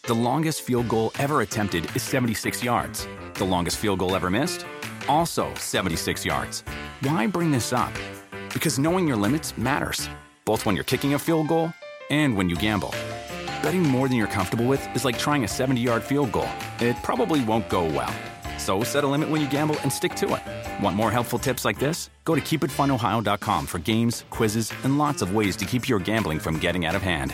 The longest field goal ever attempted is 76 yards. The longest field goal ever missed? Also 76 yards. Why bring this up? Because knowing your limits matters, both when you're kicking a field goal and when you gamble. Betting more than you're comfortable with is like trying a 70-yard field goal. It probably won't go well. So set a limit when you gamble and stick to it. Want more helpful tips like this? Go to keepitfunohio.com for games, quizzes, and lots of ways to keep your gambling from getting out of hand.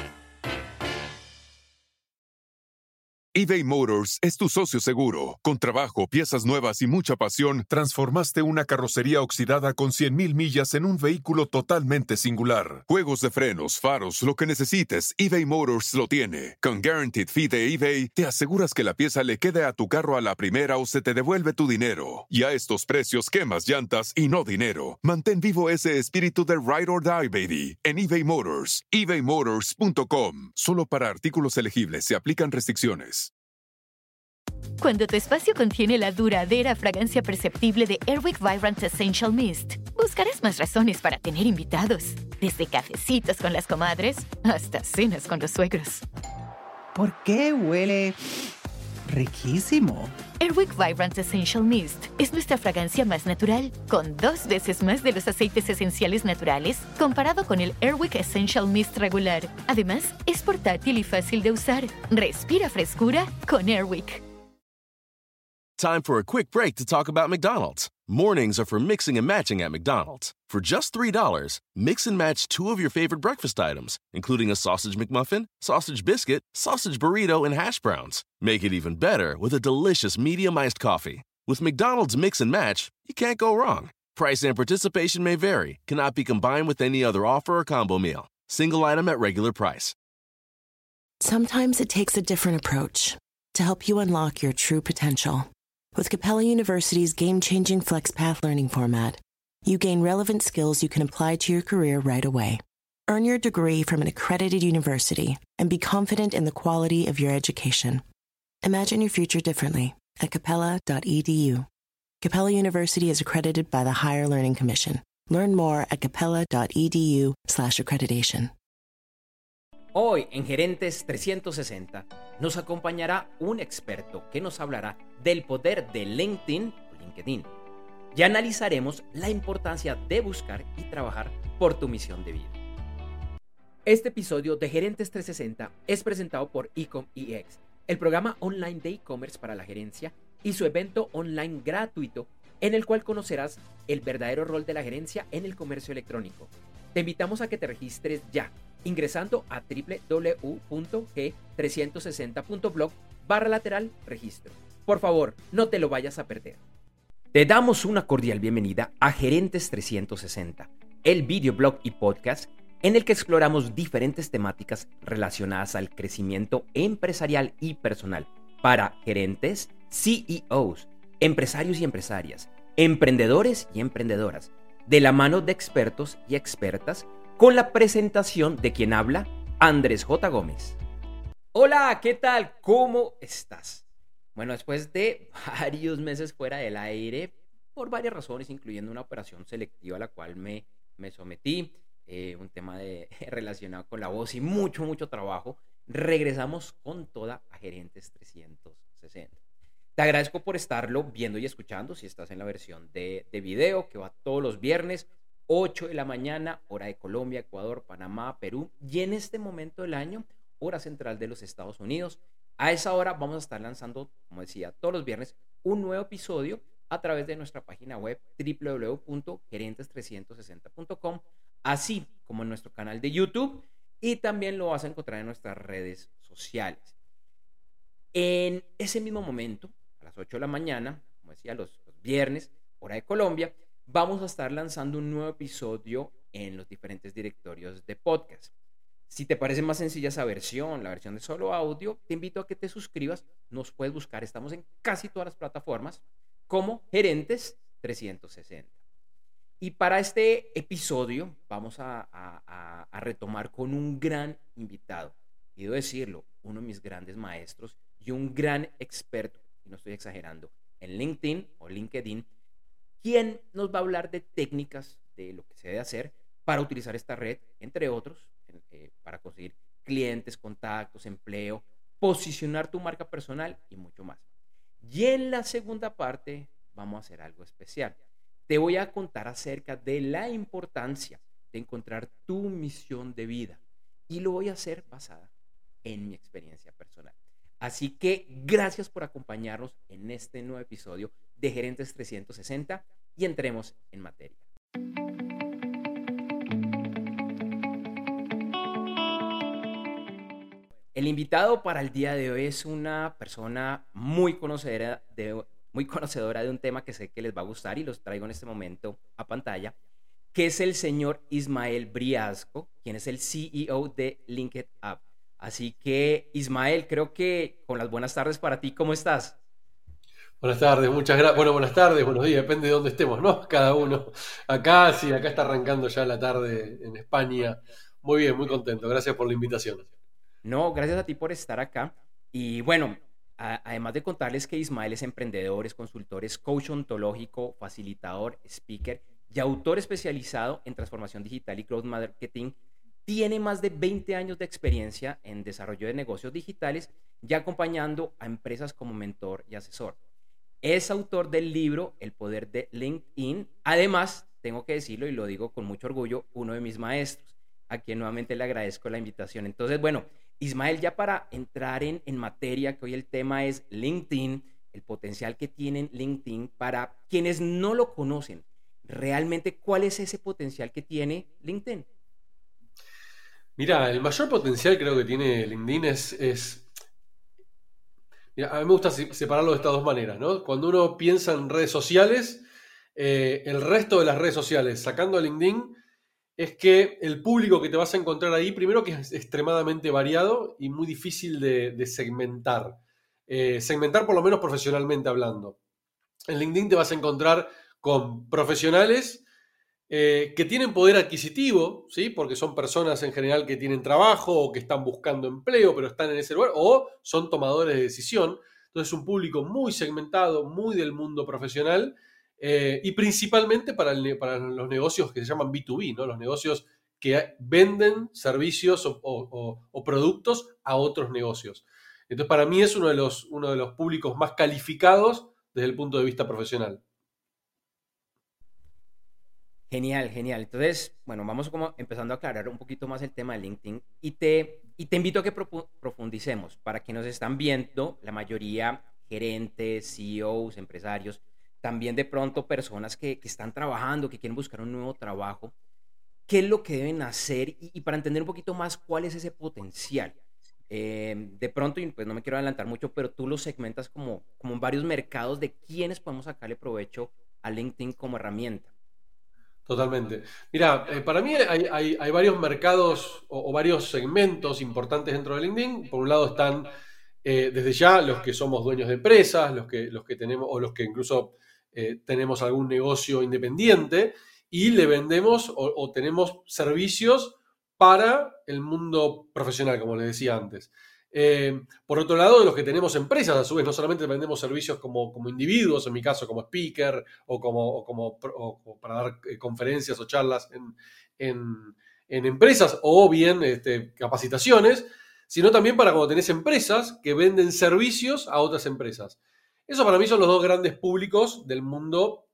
eBay Motors es tu socio seguro. Con trabajo, piezas nuevas y mucha pasión, transformaste una carrocería oxidada con 100,000 millas en un vehículo totalmente singular. Juegos de frenos, faros, lo que necesites, eBay Motors lo tiene. Con Guaranteed Fee de eBay, te aseguras que la pieza le quede a tu carro a la primera o se te devuelve tu dinero. Y a estos precios, quemas llantas y no dinero. Mantén vivo ese espíritu de Ride or Die, baby, en eBay Motors. ebaymotors.com. Solo para artículos elegibles se aplican restricciones. Cuando tu espacio contiene la duradera fragancia perceptible de Airwick Vibrant Essential Mist, buscarás más razones para tener invitados. Desde cafecitos con las comadres hasta cenas con los suegros. ¿Por qué huele riquísimo? Airwick Vibrant Essential Mist es nuestra fragancia más natural, con 2 veces más de los aceites esenciales naturales comparado con el Airwick Essential Mist regular. Además, es portátil y fácil de usar. Respira frescura con Airwick. Time for a quick break to talk about McDonald's. Mornings are for mixing and matching at McDonald's. For just $3, mix and match 2 of your favorite breakfast items, including a sausage McMuffin, sausage biscuit, sausage burrito, and hash browns. Make it even better with a delicious medium iced coffee. With McDonald's Mix and Match, you can't go wrong. Price and participation may vary, cannot be combined with any other offer or combo meal. Single item at regular price. Sometimes it takes a different approach to help you unlock your true potential. With Capella University's game-changing FlexPath learning format, you gain relevant skills you can apply to your career right away. Earn your degree from an accredited university and be confident in the quality of your education. Imagine your future differently at capella.edu. Capella University is accredited by the Higher Learning Commission. Learn more at capella.edu/accreditation. Hoy en Gerentes 360 nos acompañará un experto que nos hablará del poder de LinkedIn o LinkedIn. Ya analizaremos la importancia de buscar y trabajar por tu misión de vida. Este episodio de Gerentes 360 es presentado por EcomEX, el programa online de e-commerce para la gerencia y su evento online gratuito en el cual conocerás el verdadero rol de la gerencia en el comercio electrónico. Te invitamos a que te registres ya, ingresando a www.g360.blog/registro. Por favor, no te lo vayas a perder. Te damos una cordial bienvenida a Gerentes 360, el videoblog y podcast en el que exploramos diferentes temáticas relacionadas al crecimiento empresarial y personal para gerentes, CEOs, empresarios y empresarias, emprendedores y emprendedoras, de la mano de expertos y expertas, con la presentación de quien habla, Andrés J. Gómez. Hola, ¿qué tal? ¿Cómo estás? Bueno, después de varios meses fuera del aire, por varias razones, incluyendo una operación selectiva a la cual me sometí, un tema relacionado con la voz y mucho trabajo, regresamos con toda a Gerentes 360. Te agradezco por estarlo viendo y escuchando, si estás en la versión de video, que va todos los viernes, 8 de la mañana, hora de Colombia, Ecuador, Panamá, Perú, y en este momento del año, hora central de los Estados Unidos. A esa hora vamos a estar lanzando, como decía, todos los viernes, un nuevo episodio a través de nuestra página web www.gerentes360.com, así como en nuestro canal de YouTube, y también lo vas a encontrar en nuestras redes sociales. En ese mismo momento, a las 8 de la mañana, como decía, los viernes, hora de Colombia, vamos a estar lanzando un nuevo episodio en los diferentes directorios de podcast. Si te parece más sencilla esa versión, la versión de solo audio, te invito a que te suscribas. Nos puedes buscar, estamos en casi todas las plataformas como Gerentes 360. Y para este episodio vamos a retomar con un gran invitado. Quiero decirlo, uno de mis grandes maestros y un gran experto, y no estoy exagerando, en LinkedIn o LinkedIn, quien nos va a hablar de técnicas de lo que se debe hacer para utilizar esta red, entre otros, para conseguir clientes, contactos, empleo, posicionar tu marca personal y mucho más. Y en la segunda parte vamos a hacer algo especial. Te voy a contar acerca de la importancia de encontrar tu misión de vida y lo voy a hacer basada en mi experiencia personal. Así que gracias por acompañarnos en este nuevo episodio de Gerentes 360 y entremos en materia. El invitado para el día de hoy es una persona muy conocedora de un tema que sé que les va a gustar y los traigo en este momento a pantalla, que es el señor Ismael Briasco, quien es el CEO de LinkedIn App. Así que, Ismael, creo que con las buenas tardes para ti, ¿cómo estás? Buenas tardes, muchas gracias. Bueno, buenas tardes, buenos días, depende de dónde estemos, ¿no? Cada uno. Acá, sí, acá está arrancando ya la tarde en España. Muy bien, muy contento. Gracias por la invitación. No, gracias a ti por estar acá. Y bueno, además de contarles que Ismael es emprendedor, es consultor, es coach ontológico, facilitador, speaker y autor especializado en transformación digital y growth marketing, tiene más de 20 años de experiencia en desarrollo de negocios digitales y acompañando a empresas como mentor y asesor. Es autor del libro El Poder de LinkedIn. Además, tengo que decirlo y lo digo con mucho orgullo, uno de mis maestros, a quien nuevamente le agradezco la invitación. Entonces, bueno, Ismael, ya para entrar en materia, que hoy el tema es LinkedIn, el potencial que tiene LinkedIn, para quienes no lo conocen, realmente, ¿cuál es ese potencial que tiene LinkedIn? Mira, el mayor potencial creo que tiene LinkedIn es... Mira, a mí me gusta separarlo de estas dos maneras, ¿no? Cuando uno piensa en redes sociales, el resto de las redes sociales, sacando a LinkedIn, es que el público que te vas a encontrar ahí, primero que es extremadamente variado y muy difícil de segmentar. Segmentar por lo menos profesionalmente hablando. En LinkedIn te vas a encontrar con profesionales que tienen poder adquisitivo, ¿sí? Porque son personas en general que tienen trabajo o que están buscando empleo, pero están en ese lugar, o son tomadores de decisión. Entonces es un público muy segmentado, muy del mundo profesional, y principalmente para los negocios que se llaman B2B, ¿no? Los negocios que venden servicios o productos a otros negocios. Entonces, para mí es uno de los públicos más calificados desde el punto de vista profesional. Genial, genial. Entonces, bueno, vamos como empezando a aclarar un poquito más el tema de LinkedIn y te invito a que profundicemos. Para quienes nos están viendo, la mayoría gerentes, CEOs, empresarios, también de pronto personas que están trabajando, que quieren buscar un nuevo trabajo, ¿qué es lo que deben hacer? Y para entender un poquito más cuál es ese potencial. De pronto, y pues no me quiero adelantar mucho, pero tú lo segmentas como en varios mercados de quiénes podemos sacarle provecho a LinkedIn como herramienta. Totalmente. Mira, para mí hay varios mercados o varios segmentos importantes dentro de LinkedIn. Por un lado están desde ya los que somos dueños de empresas, los que tenemos, o los que incluso tenemos algún negocio independiente y le vendemos o tenemos servicios para el mundo profesional, como les decía antes. Por otro lado, los que tenemos empresas, a su vez, no solamente vendemos servicios como individuos, en mi caso como speaker o para dar conferencias o charlas en empresas o bien capacitaciones, sino también para cuando tenés empresas que venden servicios a otras empresas. Eso para mí son los dos grandes públicos del mundo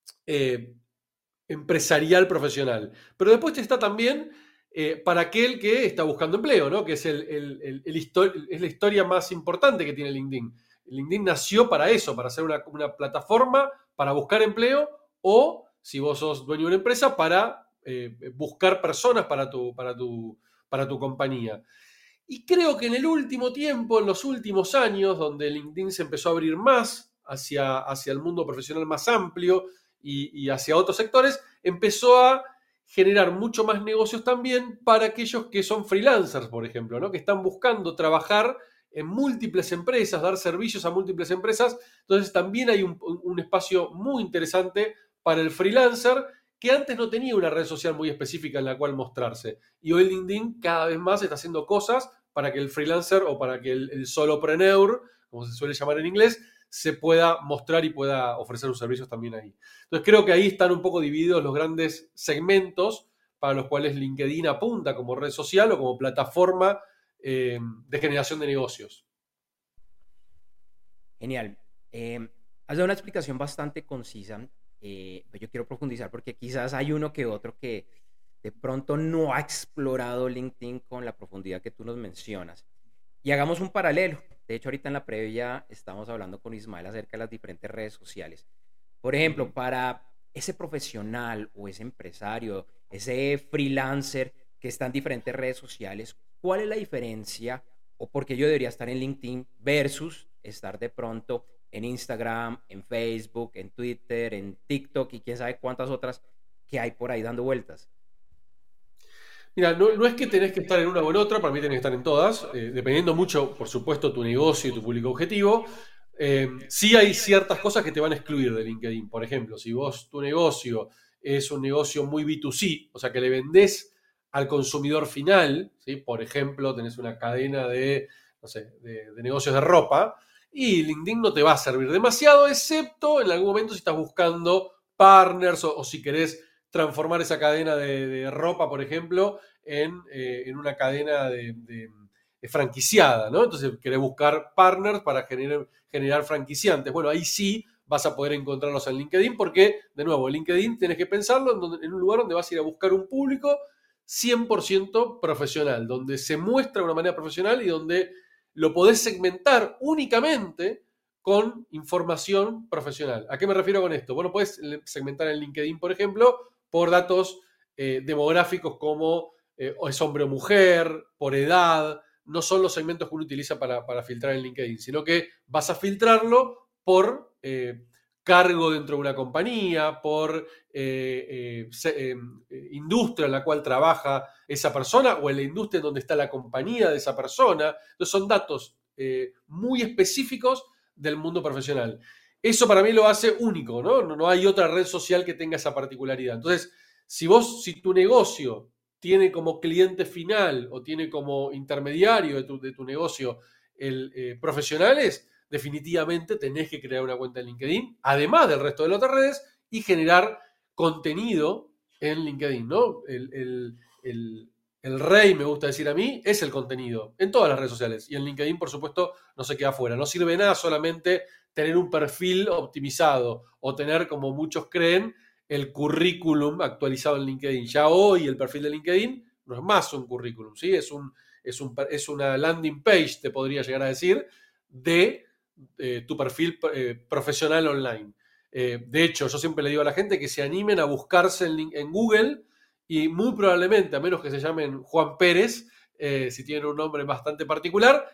empresarial profesional. Pero después está también para aquel que está buscando empleo, ¿no? Que es es la historia más importante que tiene LinkedIn. LinkedIn nació para eso, para ser una plataforma para buscar empleo o, si vos sos dueño de una empresa, para buscar personas para tu compañía. Y creo que en el último tiempo, en los últimos años, donde LinkedIn se empezó a abrir más hacia el mundo profesional más amplio y hacia otros sectores, empezó a generar mucho más negocios también para aquellos que son freelancers, por ejemplo, ¿no? Que están buscando trabajar en múltiples empresas, dar servicios a múltiples empresas. Entonces también hay un espacio muy interesante para el freelancer que antes no tenía una red social muy específica en la cual mostrarse. Y hoy LinkedIn cada vez más está haciendo cosas para que el freelancer o para que el solopreneur, como se suele llamar en inglés, se pueda mostrar y pueda ofrecer sus servicios también ahí. Entonces creo que ahí están un poco divididos los grandes segmentos para los cuales LinkedIn apunta como red social o como plataforma de generación de negocios. Genial. Has dado una explicación bastante concisa, pero yo quiero profundizar porque quizás hay uno que otro que de pronto no ha explorado LinkedIn con la profundidad que tú nos mencionas. Y hagamos un paralelo. De hecho, ahorita en la previa estamos hablando con Ismael acerca de las diferentes redes sociales. Por ejemplo, para ese profesional o ese empresario, ese freelancer que está en diferentes redes sociales, ¿cuál es la diferencia o por qué yo debería estar en LinkedIn versus estar de pronto en Instagram, en Facebook, en Twitter, en TikTok y quién sabe cuántas otras que hay por ahí dando vueltas? Mira, no es que tenés que estar en una o en otra, para mí tenés que estar en todas, dependiendo mucho, por supuesto, tu negocio y tu público objetivo. Sí hay ciertas cosas que te van a excluir de LinkedIn. Por ejemplo, si tu negocio es un negocio muy B2C, o sea, que le vendés al consumidor final, ¿sí? Por ejemplo, tenés una cadena de, no sé, de negocios de ropa, y LinkedIn no te va a servir demasiado, excepto en algún momento si estás buscando partners o si querés transformar esa cadena de ropa, por ejemplo, en una cadena de franquiciada, ¿no? Entonces querés buscar partners para generar franquiciantes. Bueno, ahí sí vas a poder encontrarlos en LinkedIn porque, de nuevo, LinkedIn tenés que pensarlo en un lugar donde vas a ir a buscar un público 100% profesional, donde se muestra de una manera profesional y donde lo podés segmentar únicamente con información profesional. ¿A qué me refiero con esto? Bueno, podés segmentar en LinkedIn, por ejemplo, por datos demográficos como es hombre o mujer, por edad. No son los segmentos que uno utiliza para filtrar en LinkedIn, sino que vas a filtrarlo por cargo dentro de una compañía, por industria en la cual trabaja esa persona o en la industria en donde está la compañía de esa persona. Entonces son datos muy específicos del mundo profesional. Eso para mí lo hace único, ¿no? No hay otra red social que tenga esa particularidad. Entonces, si tu negocio tiene como cliente final o tiene como intermediario de tu negocio profesionales, definitivamente tenés que crear una cuenta en LinkedIn, además del resto de las otras redes, y generar contenido en LinkedIn, ¿no? El rey, me gusta decir a mí, es el contenido en todas las redes sociales. Y en LinkedIn, por supuesto, no se queda fuera. No sirve nada solamente tener un perfil optimizado o tener, como muchos creen, el currículum actualizado en LinkedIn. Ya hoy el perfil de LinkedIn no es más un currículum, ¿sí? Es una landing page, te podría llegar a decir, de tu perfil profesional online. De hecho, yo siempre le digo a la gente que se animen a buscarse en Google y muy probablemente, a menos que se llamen Juan Pérez, si tienen un nombre bastante particular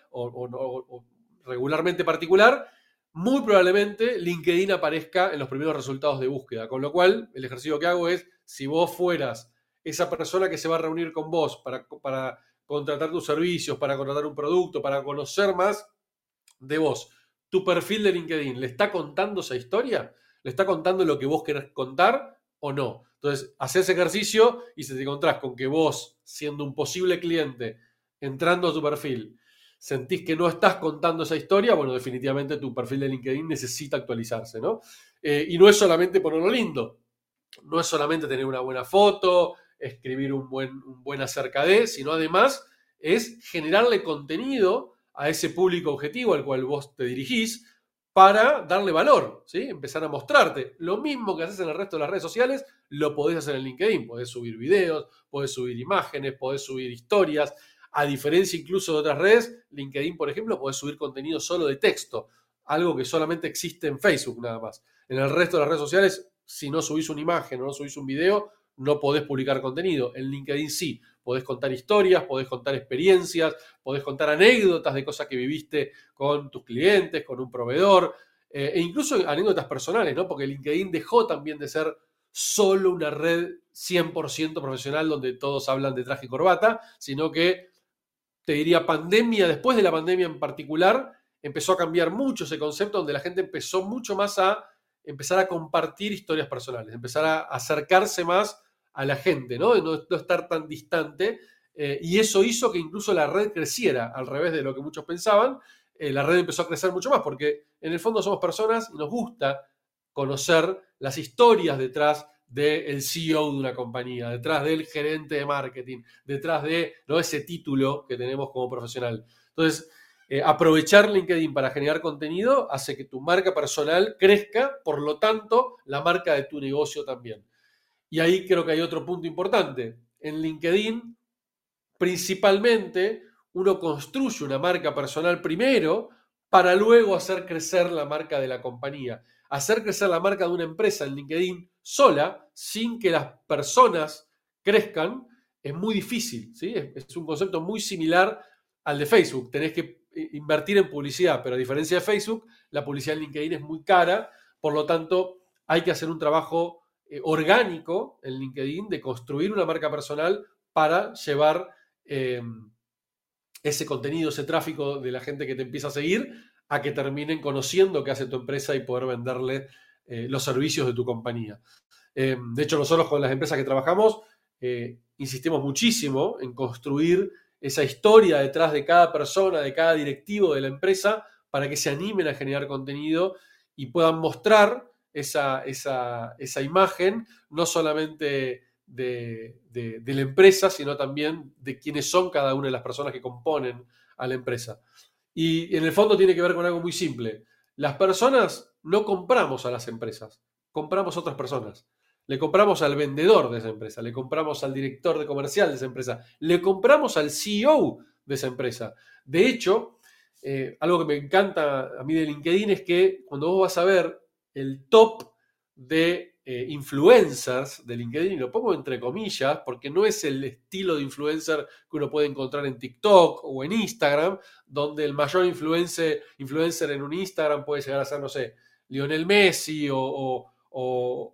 o regularmente particular, muy probablemente LinkedIn aparezca en los primeros resultados de búsqueda. Con lo cual, el ejercicio que hago es, si vos fueras esa persona que se va a reunir con vos para contratar tus servicios, para contratar un producto, para conocer más de vos, tu perfil de LinkedIn, ¿le está contando esa historia? ¿Le está contando lo que vos querés contar o no? Entonces, hacés ese ejercicio y si te encontrás con que vos, siendo un posible cliente, entrando a tu perfil, sentís que no estás contando esa historia, bueno, definitivamente tu perfil de LinkedIn necesita actualizarse, ¿no? Y no es solamente ponerlo lindo, no es solamente tener una buena foto, escribir un buen acerca de, sino además es generarle contenido a ese público objetivo al cual vos te dirigís para darle valor, ¿sí? Empezar a mostrarte. Lo mismo que haces en el resto de las redes sociales, lo podés hacer en LinkedIn. Podés subir videos, podés subir imágenes, podés subir historias. A diferencia incluso de otras redes, LinkedIn, por ejemplo, podés subir contenido solo de texto, algo que solamente existe en Facebook nada más. En el resto de las redes sociales, si no subís una imagen o no subís un video, no podés publicar contenido. En LinkedIn sí, podés contar historias, podés contar experiencias, podés contar anécdotas de cosas que viviste con tus clientes, con un proveedor, e incluso anécdotas personales, ¿no? Porque LinkedIn dejó también de ser solo una red 100% profesional donde todos hablan de traje y corbata, sino que, te diría, después de la pandemia en particular, empezó a cambiar mucho ese concepto donde la gente empezó mucho más a empezar a compartir historias personales, empezar a acercarse más a la gente, ¿no? No estar tan distante, y eso hizo que incluso la red creciera, al revés de lo que muchos pensaban. La red empezó a crecer mucho más, porque en el fondo somos personas y nos gusta conocer las historias detrás del CEO de una compañía, detrás del gerente de marketing, detrás de, ¿no?, ese título que tenemos como profesional. Entonces, aprovechar LinkedIn para generar contenido hace que tu marca personal crezca, por lo tanto, la marca de tu negocio también. Y ahí creo que hay otro punto importante. En LinkedIn, principalmente, uno construye una marca personal primero para luego hacer crecer la marca de la compañía. Hacer crecer la marca de una empresa en LinkedIn sola, sin que las personas crezcan, es muy difícil, ¿sí? Es un concepto muy similar al de Facebook. Tenés que invertir en publicidad, pero a diferencia de Facebook, la publicidad en LinkedIn es muy cara, por lo tanto, hay que hacer un trabajo orgánico en LinkedIn de construir una marca personal para llevar ese contenido, ese tráfico de la gente que te empieza a seguir, a que terminen conociendo qué hace tu empresa y poder venderle los servicios de tu compañía. De hecho, nosotros con las empresas que trabajamos insistimos muchísimo en construir esa historia detrás de cada persona, de cada directivo de la empresa, para que se animen a generar contenido y puedan mostrar esa imagen, no solamente de la empresa, sino también de quiénes son cada una de las personas que componen a la empresa. Y en el fondo tiene que ver con algo muy simple. Las personas no compramos a las empresas, compramos a otras personas. Le compramos al vendedor de esa empresa, le compramos al director de comercial de esa empresa, le compramos al CEO de esa empresa. De hecho, algo que me encanta a mí de LinkedIn es que cuando vos vas a ver el top de influencers de LinkedIn, y lo pongo entre comillas, porque no es el estilo de influencer que uno puede encontrar en TikTok o en Instagram, donde el mayor influencer en un Instagram puede llegar a ser, no sé, Lionel Messi o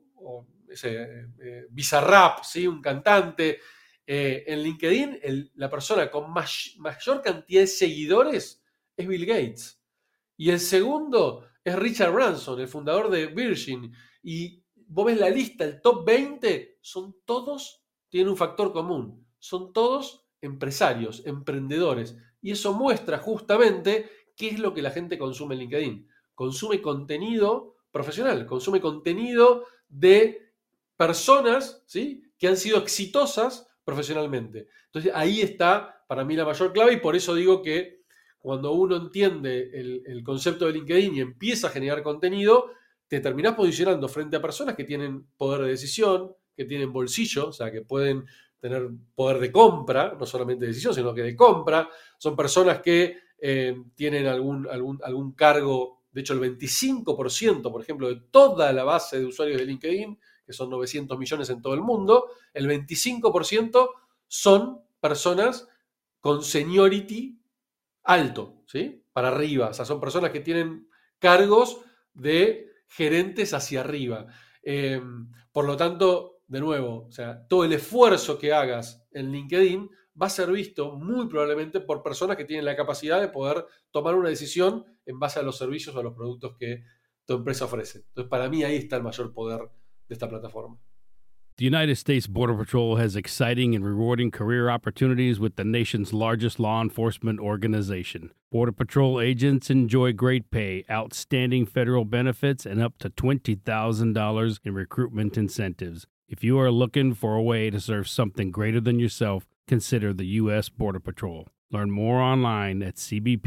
Bizarrap, ¿sí? Un cantante. En LinkedIn, la persona con mayor cantidad de seguidores es Bill Gates. Y el segundo es Richard Branson, el fundador de Virgin. Y vos ves la lista, el top 20, tienen un factor común. Son todos empresarios, emprendedores. Y eso muestra justamente qué es lo que la gente consume en LinkedIn. Consume contenido profesional, consume contenido de personas, ¿sí?, que han sido exitosas profesionalmente. Entonces ahí está para mí la mayor clave, y por eso digo que cuando uno entiende el concepto de LinkedIn y empieza a generar contenido, te terminás posicionando frente a personas que tienen poder de decisión, que tienen bolsillo, o sea, que pueden tener poder de compra, no solamente de decisión, sino que de compra. Son personas que tienen algún cargo. De hecho, el 25%, por ejemplo, de toda la base de usuarios de LinkedIn, que son 900 millones en todo el mundo, el 25% son personas con seniority alto, ¿sí? Para arriba. O sea, son personas que tienen cargos de gerentes hacia arriba. Por lo tanto, de nuevo, o sea, todo el esfuerzo que hagas en LinkedIn va a ser visto muy probablemente por personas que tienen la capacidad de poder tomar una decisión en base a los servicios o a los productos que tu empresa ofrece. Entonces, para mí ahí está el mayor poder de esta plataforma. The United States Border Patrol has exciting and rewarding career opportunities with the nation's largest law enforcement organization. Border Patrol agents enjoy great pay, outstanding federal benefits, and up to $20,000 in recruitment incentives. If you are looking for a way to serve something greater than yourself, consider the U.S. Border Patrol. Learn more online at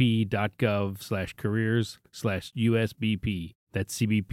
cbp.gov/careers/USBP. That's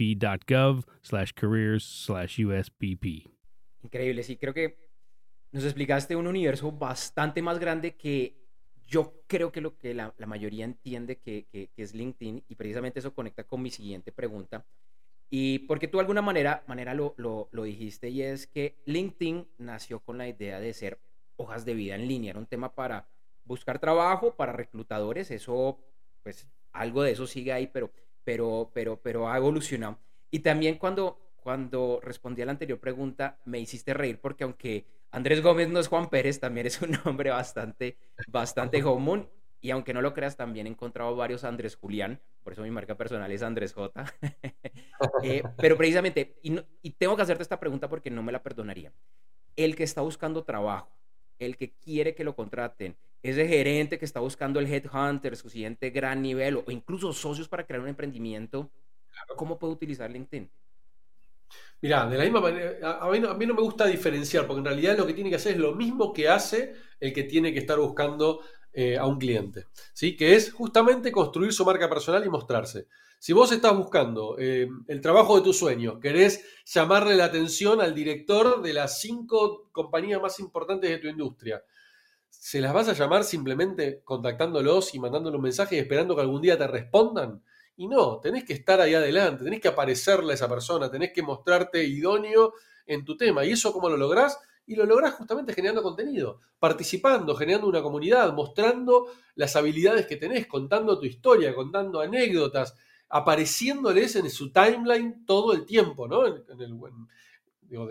cbp.gov/careers/USBP. Increíble, sí, creo que nos explicaste un universo bastante más grande que yo creo que lo que la mayoría entiende que es LinkedIn, y precisamente eso conecta con mi siguiente pregunta. Y porque tú de alguna manera lo dijiste, y es que LinkedIn nació con la idea de ser hojas de vida en línea. Era un tema para buscar trabajo, para reclutadores. Eso, pues, algo de eso sigue ahí, pero ha evolucionado. Y también cuando respondí a la anterior pregunta, me hiciste reír, porque aunque Andrés Gómez no es Juan Pérez, también es un nombre bastante común. Y aunque no lo creas, también he encontrado varios Andrés Julián. Por eso mi marca personal es Andrés J. Pero precisamente, y tengo que hacerte esta pregunta porque no me la perdonaría. El que está buscando trabajo, el que quiere que lo contraten, ese gerente que está buscando el headhunter, su siguiente gran nivel, o incluso socios para crear un emprendimiento, ¿cómo puede utilizar LinkedIn? Mirá, de la misma manera, a mí no me gusta diferenciar, porque en realidad lo que tiene que hacer es lo mismo que hace el que tiene que estar buscando a un cliente, ¿sí? Que es justamente construir su marca personal y mostrarse. Si vos estás buscando el trabajo de tus sueños, querés llamarle la atención al director de las 5 compañías más importantes de tu industria, ¿se las vas a llamar simplemente contactándolos y mandándole un mensaje y esperando que algún día te respondan? Y no, tenés que estar ahí adelante, tenés que aparecerle a esa persona, tenés que mostrarte idóneo en tu tema. ¿Y eso cómo lo lográs? Y lo lográs justamente generando contenido, participando, generando una comunidad, mostrando las habilidades que tenés, contando tu historia, contando anécdotas, apareciéndoles en su timeline todo el tiempo, ¿no? Digo,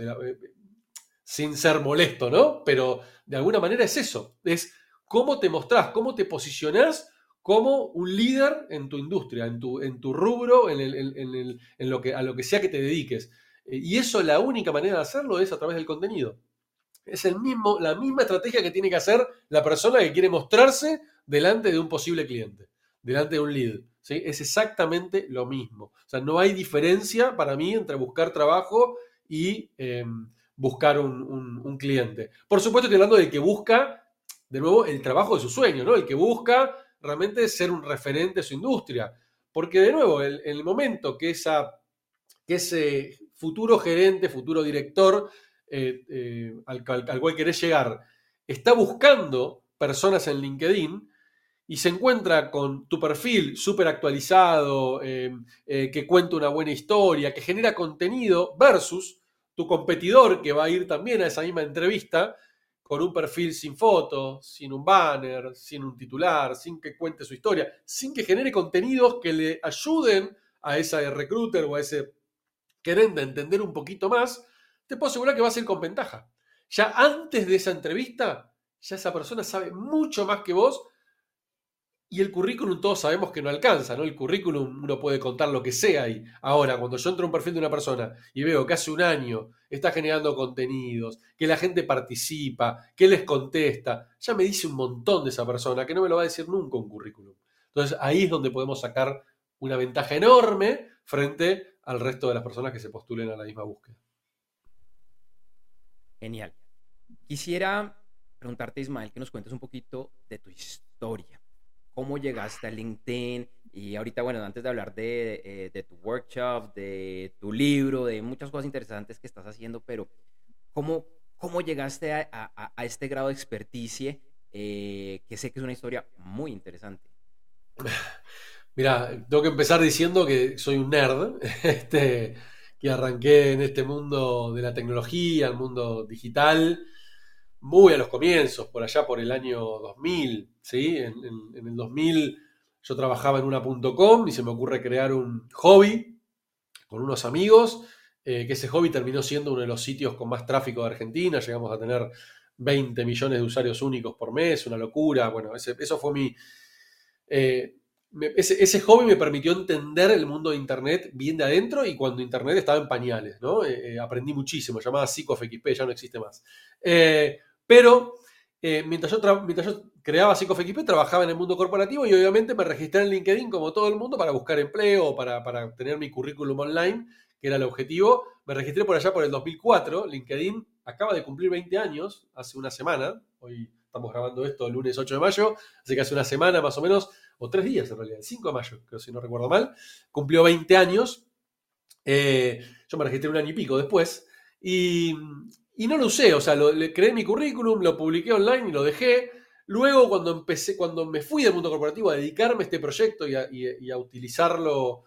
sin ser molesto, ¿no? Pero de alguna manera es eso, es cómo te mostrás, cómo te posicionás como un líder en tu industria, en tu rubro, en lo que, a lo que sea que te dediques. Y eso, la única manera de hacerlo es a través del contenido. Es la misma estrategia que tiene que hacer la persona que quiere mostrarse delante de un posible cliente, delante de un lead, ¿sí? Es exactamente lo mismo. O sea, no hay diferencia para mí entre buscar trabajo y buscar un cliente. Por supuesto, estoy hablando del que busca, de nuevo, el trabajo de su sueño, ¿no? El que busca realmente ser un referente de su industria. Porque, de nuevo, en el momento que ese futuro gerente, futuro director al cual querés llegar, está buscando personas en LinkedIn y se encuentra con tu perfil súper actualizado, que cuenta una buena historia, que genera contenido, versus tu competidor que va a ir también a esa misma entrevista con un perfil sin foto, sin un banner, sin un titular, sin que cuente su historia, sin que genere contenidos que le ayuden a ese recruiter o a ese querendo entender un poquito más, te puedo asegurar que va a ser con ventaja. Ya antes de esa entrevista, ya esa persona sabe mucho más que vos y el currículum todos sabemos que no alcanza, ¿no? El currículum uno puede contar lo que sea ahí. Ahora, cuando yo entro a un perfil de una persona y veo que hace un año está generando contenidos, que la gente participa, que les contesta, ya me dice un montón de esa persona que no me lo va a decir nunca un currículum. Entonces ahí es donde podemos sacar una ventaja enorme frente al resto de las personas que se postulen a la misma búsqueda. Genial. Quisiera preguntarte, Ismael, que nos cuentes un poquito de tu historia. ¿Cómo llegaste a LinkedIn? Y ahorita, bueno, antes de hablar de tu workshop, de tu libro, de muchas cosas interesantes que estás haciendo, pero ¿cómo llegaste a este grado de experticia? Que sé que es una historia muy interesante. Mira, tengo que empezar diciendo que soy un nerd, que arranqué en este mundo de la tecnología, el mundo digital, muy a los comienzos, por allá por el año 2000, ¿sí? En el 2000 yo trabajaba en una.com y se me ocurre crear un hobby con unos amigos, que ese hobby terminó siendo uno de los sitios con más tráfico de Argentina, llegamos a tener 20 millones de usuarios únicos por mes, una locura. Bueno, eso fue mi... ese hobby me permitió entender el mundo de Internet bien de adentro y cuando Internet estaba en pañales, ¿no? Aprendí muchísimo, llamaba PsicoFXP, ya no existe más. Pero mientras yo creaba PsicoFXP, trabajaba en el mundo corporativo y obviamente me registré en LinkedIn como todo el mundo para buscar empleo, para tener mi currículum online, que era el objetivo. Me registré por allá por el 2004. LinkedIn acaba de cumplir 20 años, hace una semana. Hoy estamos grabando esto el lunes 8 de mayo, así que hace una semana más o menos, o 3 días en realidad, el 5 de mayo, creo, si no recuerdo mal. Cumplió 20 años. Yo me registré un año y pico después. Y no lo usé, o sea, le creé mi currículum, lo publiqué online y lo dejé. Luego, cuando me fui del mundo corporativo a dedicarme a este proyecto y a utilizarlo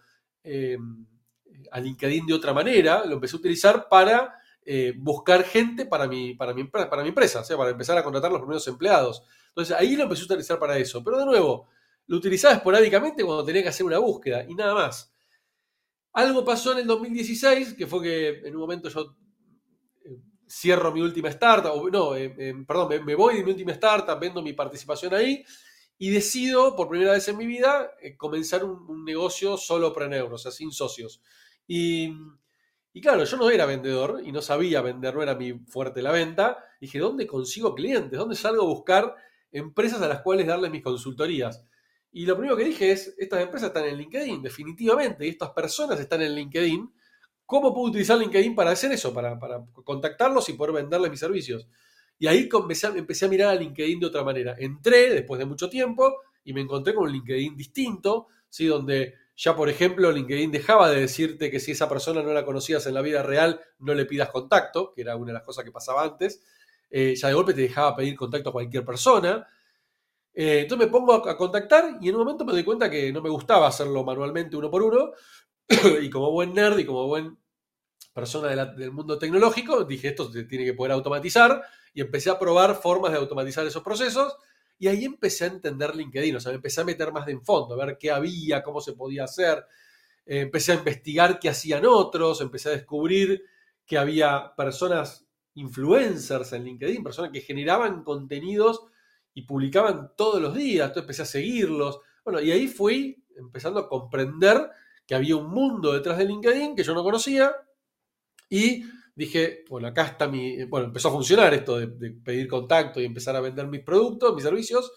a LinkedIn de otra manera, lo empecé a utilizar para buscar gente para mi empresa, o sea, para empezar a contratar los primeros empleados. Entonces, ahí lo empecé a utilizar para eso. Pero de nuevo, lo utilizaba esporádicamente cuando tenía que hacer una búsqueda y nada más. Algo pasó en el 2016, que fue que en un momento yo cierro mi última startup, me voy de mi última startup, vendo mi participación ahí y decido por primera vez en mi vida comenzar un negocio solopreneur, o sea, sin socios. Y claro, yo no era vendedor y no sabía vender, no era mi fuerte la venta. Dije, ¿dónde consigo clientes? ¿Dónde salgo a buscar empresas a las cuales darles mis consultorías? Y lo primero que dije es, estas empresas están en LinkedIn, definitivamente, y estas personas están en LinkedIn ¿cómo puedo utilizar LinkedIn para hacer eso? Para contactarlos y poder venderles mis servicios. Y ahí empecé a mirar a LinkedIn de otra manera. Entré después de mucho tiempo y me encontré con un LinkedIn distinto, ¿sí? Donde ya, por ejemplo, LinkedIn dejaba de decirte que si esa persona no la conocías en la vida real, no le pidas contacto, que era una de las cosas que pasaba antes. Ya de golpe te dejaba pedir contacto a cualquier persona. Entonces me pongo a contactar y en un momento me doy cuenta que no me gustaba hacerlo manualmente uno por uno. Y como buen nerd y como buen persona del mundo tecnológico, dije, esto se tiene que poder automatizar, y empecé a probar formas de automatizar esos procesos, y ahí empecé a entender LinkedIn, o sea, me empecé a meter más de en fondo, a ver qué había, cómo se podía hacer, empecé a investigar qué hacían otros, empecé a descubrir que había personas influencers en LinkedIn, personas que generaban contenidos y publicaban todos los días, entonces empecé a seguirlos, bueno, y ahí fui empezando a comprender que había un mundo detrás de LinkedIn que yo no conocía, y dije, bueno, acá está bueno, empezó a funcionar esto de pedir contacto y empezar a vender mis productos, mis servicios,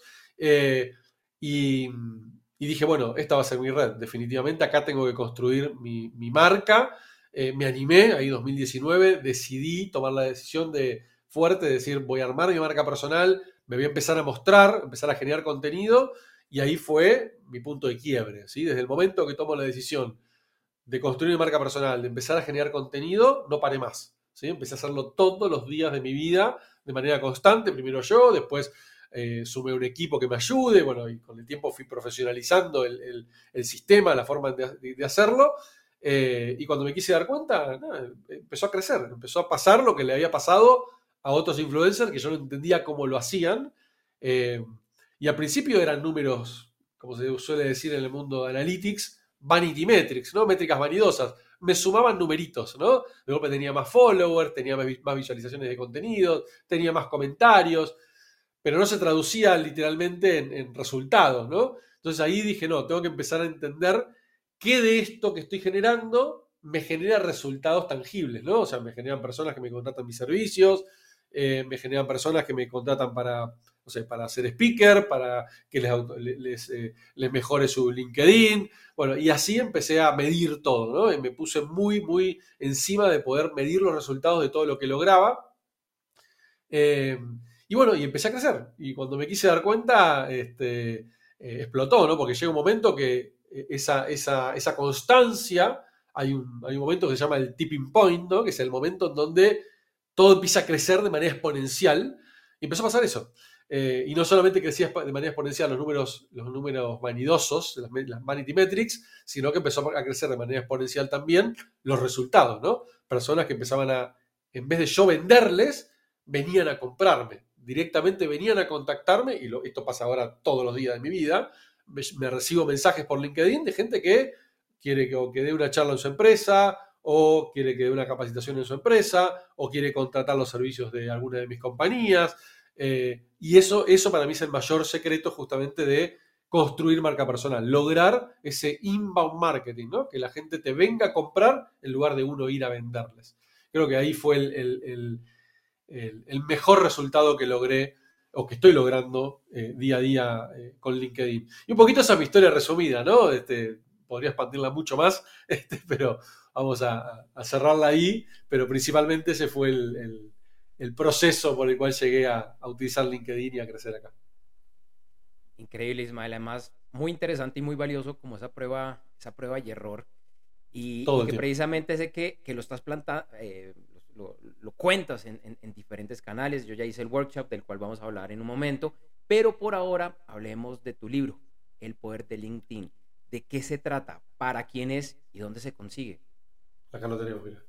y dije, bueno, esta va a ser mi red, definitivamente acá tengo que construir mi marca. Me animé, ahí 2019, decidí tomar la decisión fuerte de decir, voy a armar mi marca personal, me voy a empezar a mostrar, empezar a generar contenido, y ahí fue mi punto de quiebre, ¿sí? Desde el momento que tomo la decisión de construir mi marca personal, de empezar a generar contenido, no paré más, ¿sí? Empecé a hacerlo todos los días de mi vida, de manera constante, primero yo, después sumé un equipo que me ayude, bueno, y con el tiempo fui profesionalizando el sistema, la forma de hacerlo, y cuando me quise dar cuenta, empezó a crecer, empezó a pasar lo que le había pasado a otros influencers que yo no entendía cómo lo hacían, y al principio eran números, como se suele decir en el mundo de analytics, vanity metrics, ¿no? Métricas vanidosas. Me sumaban numeritos, ¿no? De golpe tenía más followers, tenía más visualizaciones de contenido, tenía más comentarios, pero no se traducía literalmente en resultados, ¿no? Entonces ahí dije, no, tengo que empezar a entender qué de esto que estoy generando me genera resultados tangibles, ¿no? O sea, me generan personas que me contratan mis servicios, me generan personas que me contratan para, no sé, para ser speaker, para que les mejore su LinkedIn. Bueno, y así empecé a medir todo, ¿no? Y me puse muy, muy encima de poder medir los resultados de todo lo que lograba. Y bueno, y empecé a crecer. Y cuando me quise dar cuenta, explotó, ¿no? Porque llega un momento que esa constancia, hay un momento que se llama el tipping point, ¿no? Que es el momento en donde todo empieza a crecer de manera exponencial. Y empezó a pasar eso. Y no solamente crecía de manera exponencial los números vanidosos, las vanity metrics, sino que empezó a crecer de manera exponencial también los resultados, ¿no? Personas que empezaban en vez de yo venderles, venían a comprarme. Directamente venían a contactarme, y esto pasa ahora todos los días de mi vida. Me recibo mensajes por LinkedIn de gente que quiere que dé una charla en su empresa, o quiere que dé una capacitación en su empresa, o quiere contratar los servicios de alguna de mis compañías. Y eso para mí es el mayor secreto justamente de construir marca personal, lograr ese inbound marketing, ¿no? Que la gente te venga a comprar en lugar de uno ir a venderles. Creo que ahí fue el mejor resultado que logré o que estoy logrando día a día con LinkedIn. Y un poquito esa es mi historia resumida, ¿no? Podría expandirla mucho más, pero vamos a cerrarla ahí, pero principalmente ese fue el proceso por el cual llegué a utilizar LinkedIn y a crecer acá. Increíble, Ismael. Además, muy interesante y muy valioso como esa prueba y error. Y que precisamente sé que lo estás plantando, lo cuentas en diferentes canales. Yo ya hice el workshop del cual vamos a hablar en un momento, pero por ahora hablemos de tu libro, El Poder de LinkedIn. ¿De qué se trata? ¿Para quién es? ¿Y dónde se consigue? Acá lo tenemos, mira.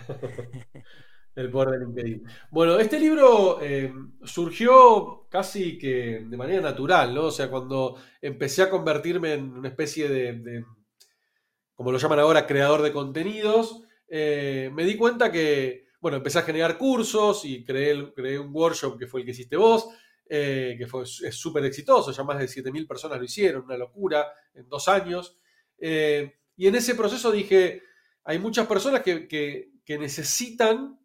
El Poder de LinkedIn. Bueno, este libro surgió casi que de manera natural, ¿no? O sea, cuando empecé a convertirme en una especie de como lo llaman ahora, creador de contenidos, me di cuenta que, bueno, empecé a generar cursos y creé un workshop que fue el que hiciste vos, que es súper exitoso, ya más de 7.000 personas lo hicieron, una locura, en 2 años. Y en ese proceso dije, hay muchas personas que necesitan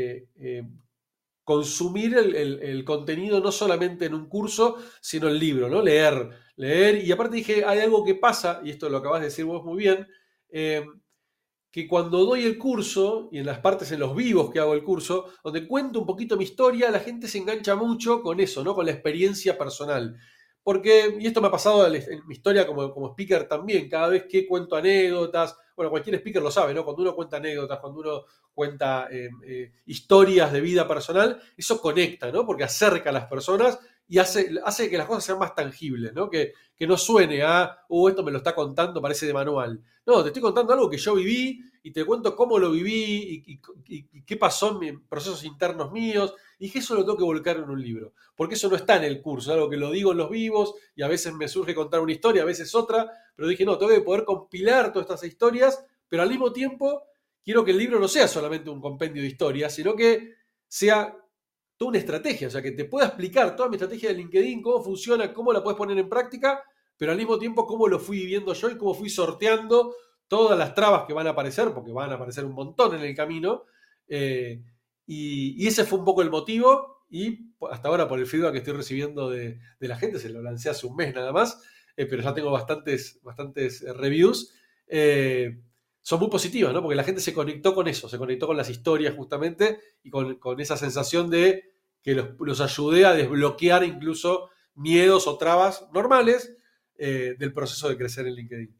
consumir el contenido no solamente en un curso, sino el libro, ¿no? Leer. Y aparte dije, hay algo que pasa, y esto lo acabas de decir vos muy bien, que cuando doy el curso, y en las partes en los vivos que hago el curso, donde cuento un poquito mi historia, la gente se engancha mucho con eso, ¿no? Con la experiencia personal. Porque, y esto me ha pasado en mi historia como speaker también, cada vez que cuento anécdotas, bueno, cualquier speaker lo sabe, ¿no? Cuando uno cuenta anécdotas, cuando uno cuenta historias de vida personal, eso conecta, ¿no? Porque acerca a las personas y hace que las cosas sean más tangibles, ¿no? Que no suene a, esto me lo está contando, parece de manual. No, te estoy contando algo que yo viví y te cuento cómo lo viví y qué pasó en mis procesos internos míos, y que eso lo tengo que volcar en un libro. Porque eso no está en el curso, es algo que lo digo en los vivos y a veces me surge contar una historia, a veces otra, pero dije, no, tengo que poder compilar todas estas historias, pero al mismo tiempo quiero que el libro no sea solamente un compendio de historias, sino que sea toda una estrategia, o sea, que te pueda explicar toda mi estrategia de LinkedIn, cómo funciona, cómo la puedes poner en práctica, pero al mismo tiempo cómo lo fui viviendo yo y cómo fui sorteando todas las trabas que van a aparecer, porque van a aparecer un montón en el camino, y ese fue un poco el motivo, y hasta ahora por el feedback que estoy recibiendo de la gente, se lo lancé hace un mes nada más, pero ya tengo bastantes reviews, son muy positivas, ¿no? Porque la gente se conectó con eso, se conectó con las historias justamente y con esa sensación de que los ayudé a desbloquear incluso miedos o trabas normales del proceso de crecer en LinkedIn.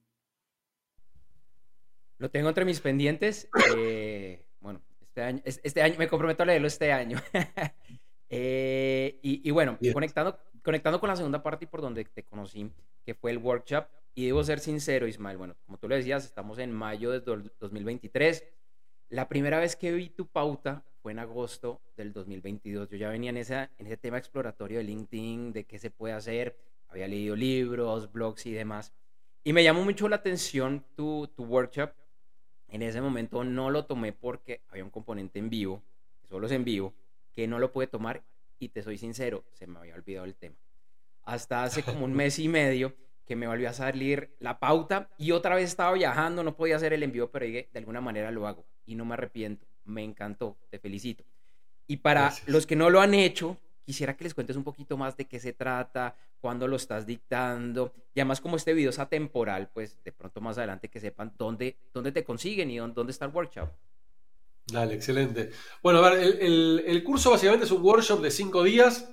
Lo tengo entre mis pendientes. Bueno, este año me comprometo a leerlo este año. Y bueno, conectando con la segunda parte y por donde te conocí, que fue el workshop. Y debo ser sincero, Ismael, bueno, como tú lo decías, estamos en mayo de 2023. La primera vez que vi tu pauta fue en agosto del 2022. Yo ya venía en ese tema exploratorio de LinkedIn, de qué se puede hacer. Había leído libros, blogs y demás. Y me llamó mucho la atención tu workshop. En ese momento no lo tomé porque había un componente en vivo, que solo es en vivo, que no lo pude tomar, y te soy sincero, se me había olvidado el tema. Hasta hace como un mes y medio que me volvió a salir la pauta y otra vez estaba viajando, no podía hacer el envío, pero dije, de alguna manera lo hago y no me arrepiento, me encantó, te felicito. Y para los que no lo han hecho, quisiera que les cuentes un poquito más de qué se trata, cuándo lo estás dictando, y además como este video es atemporal, pues de pronto más adelante que sepan dónde te consiguen y dónde está el workshop. Dale, excelente. Bueno, a ver, el curso básicamente es un workshop de 5 días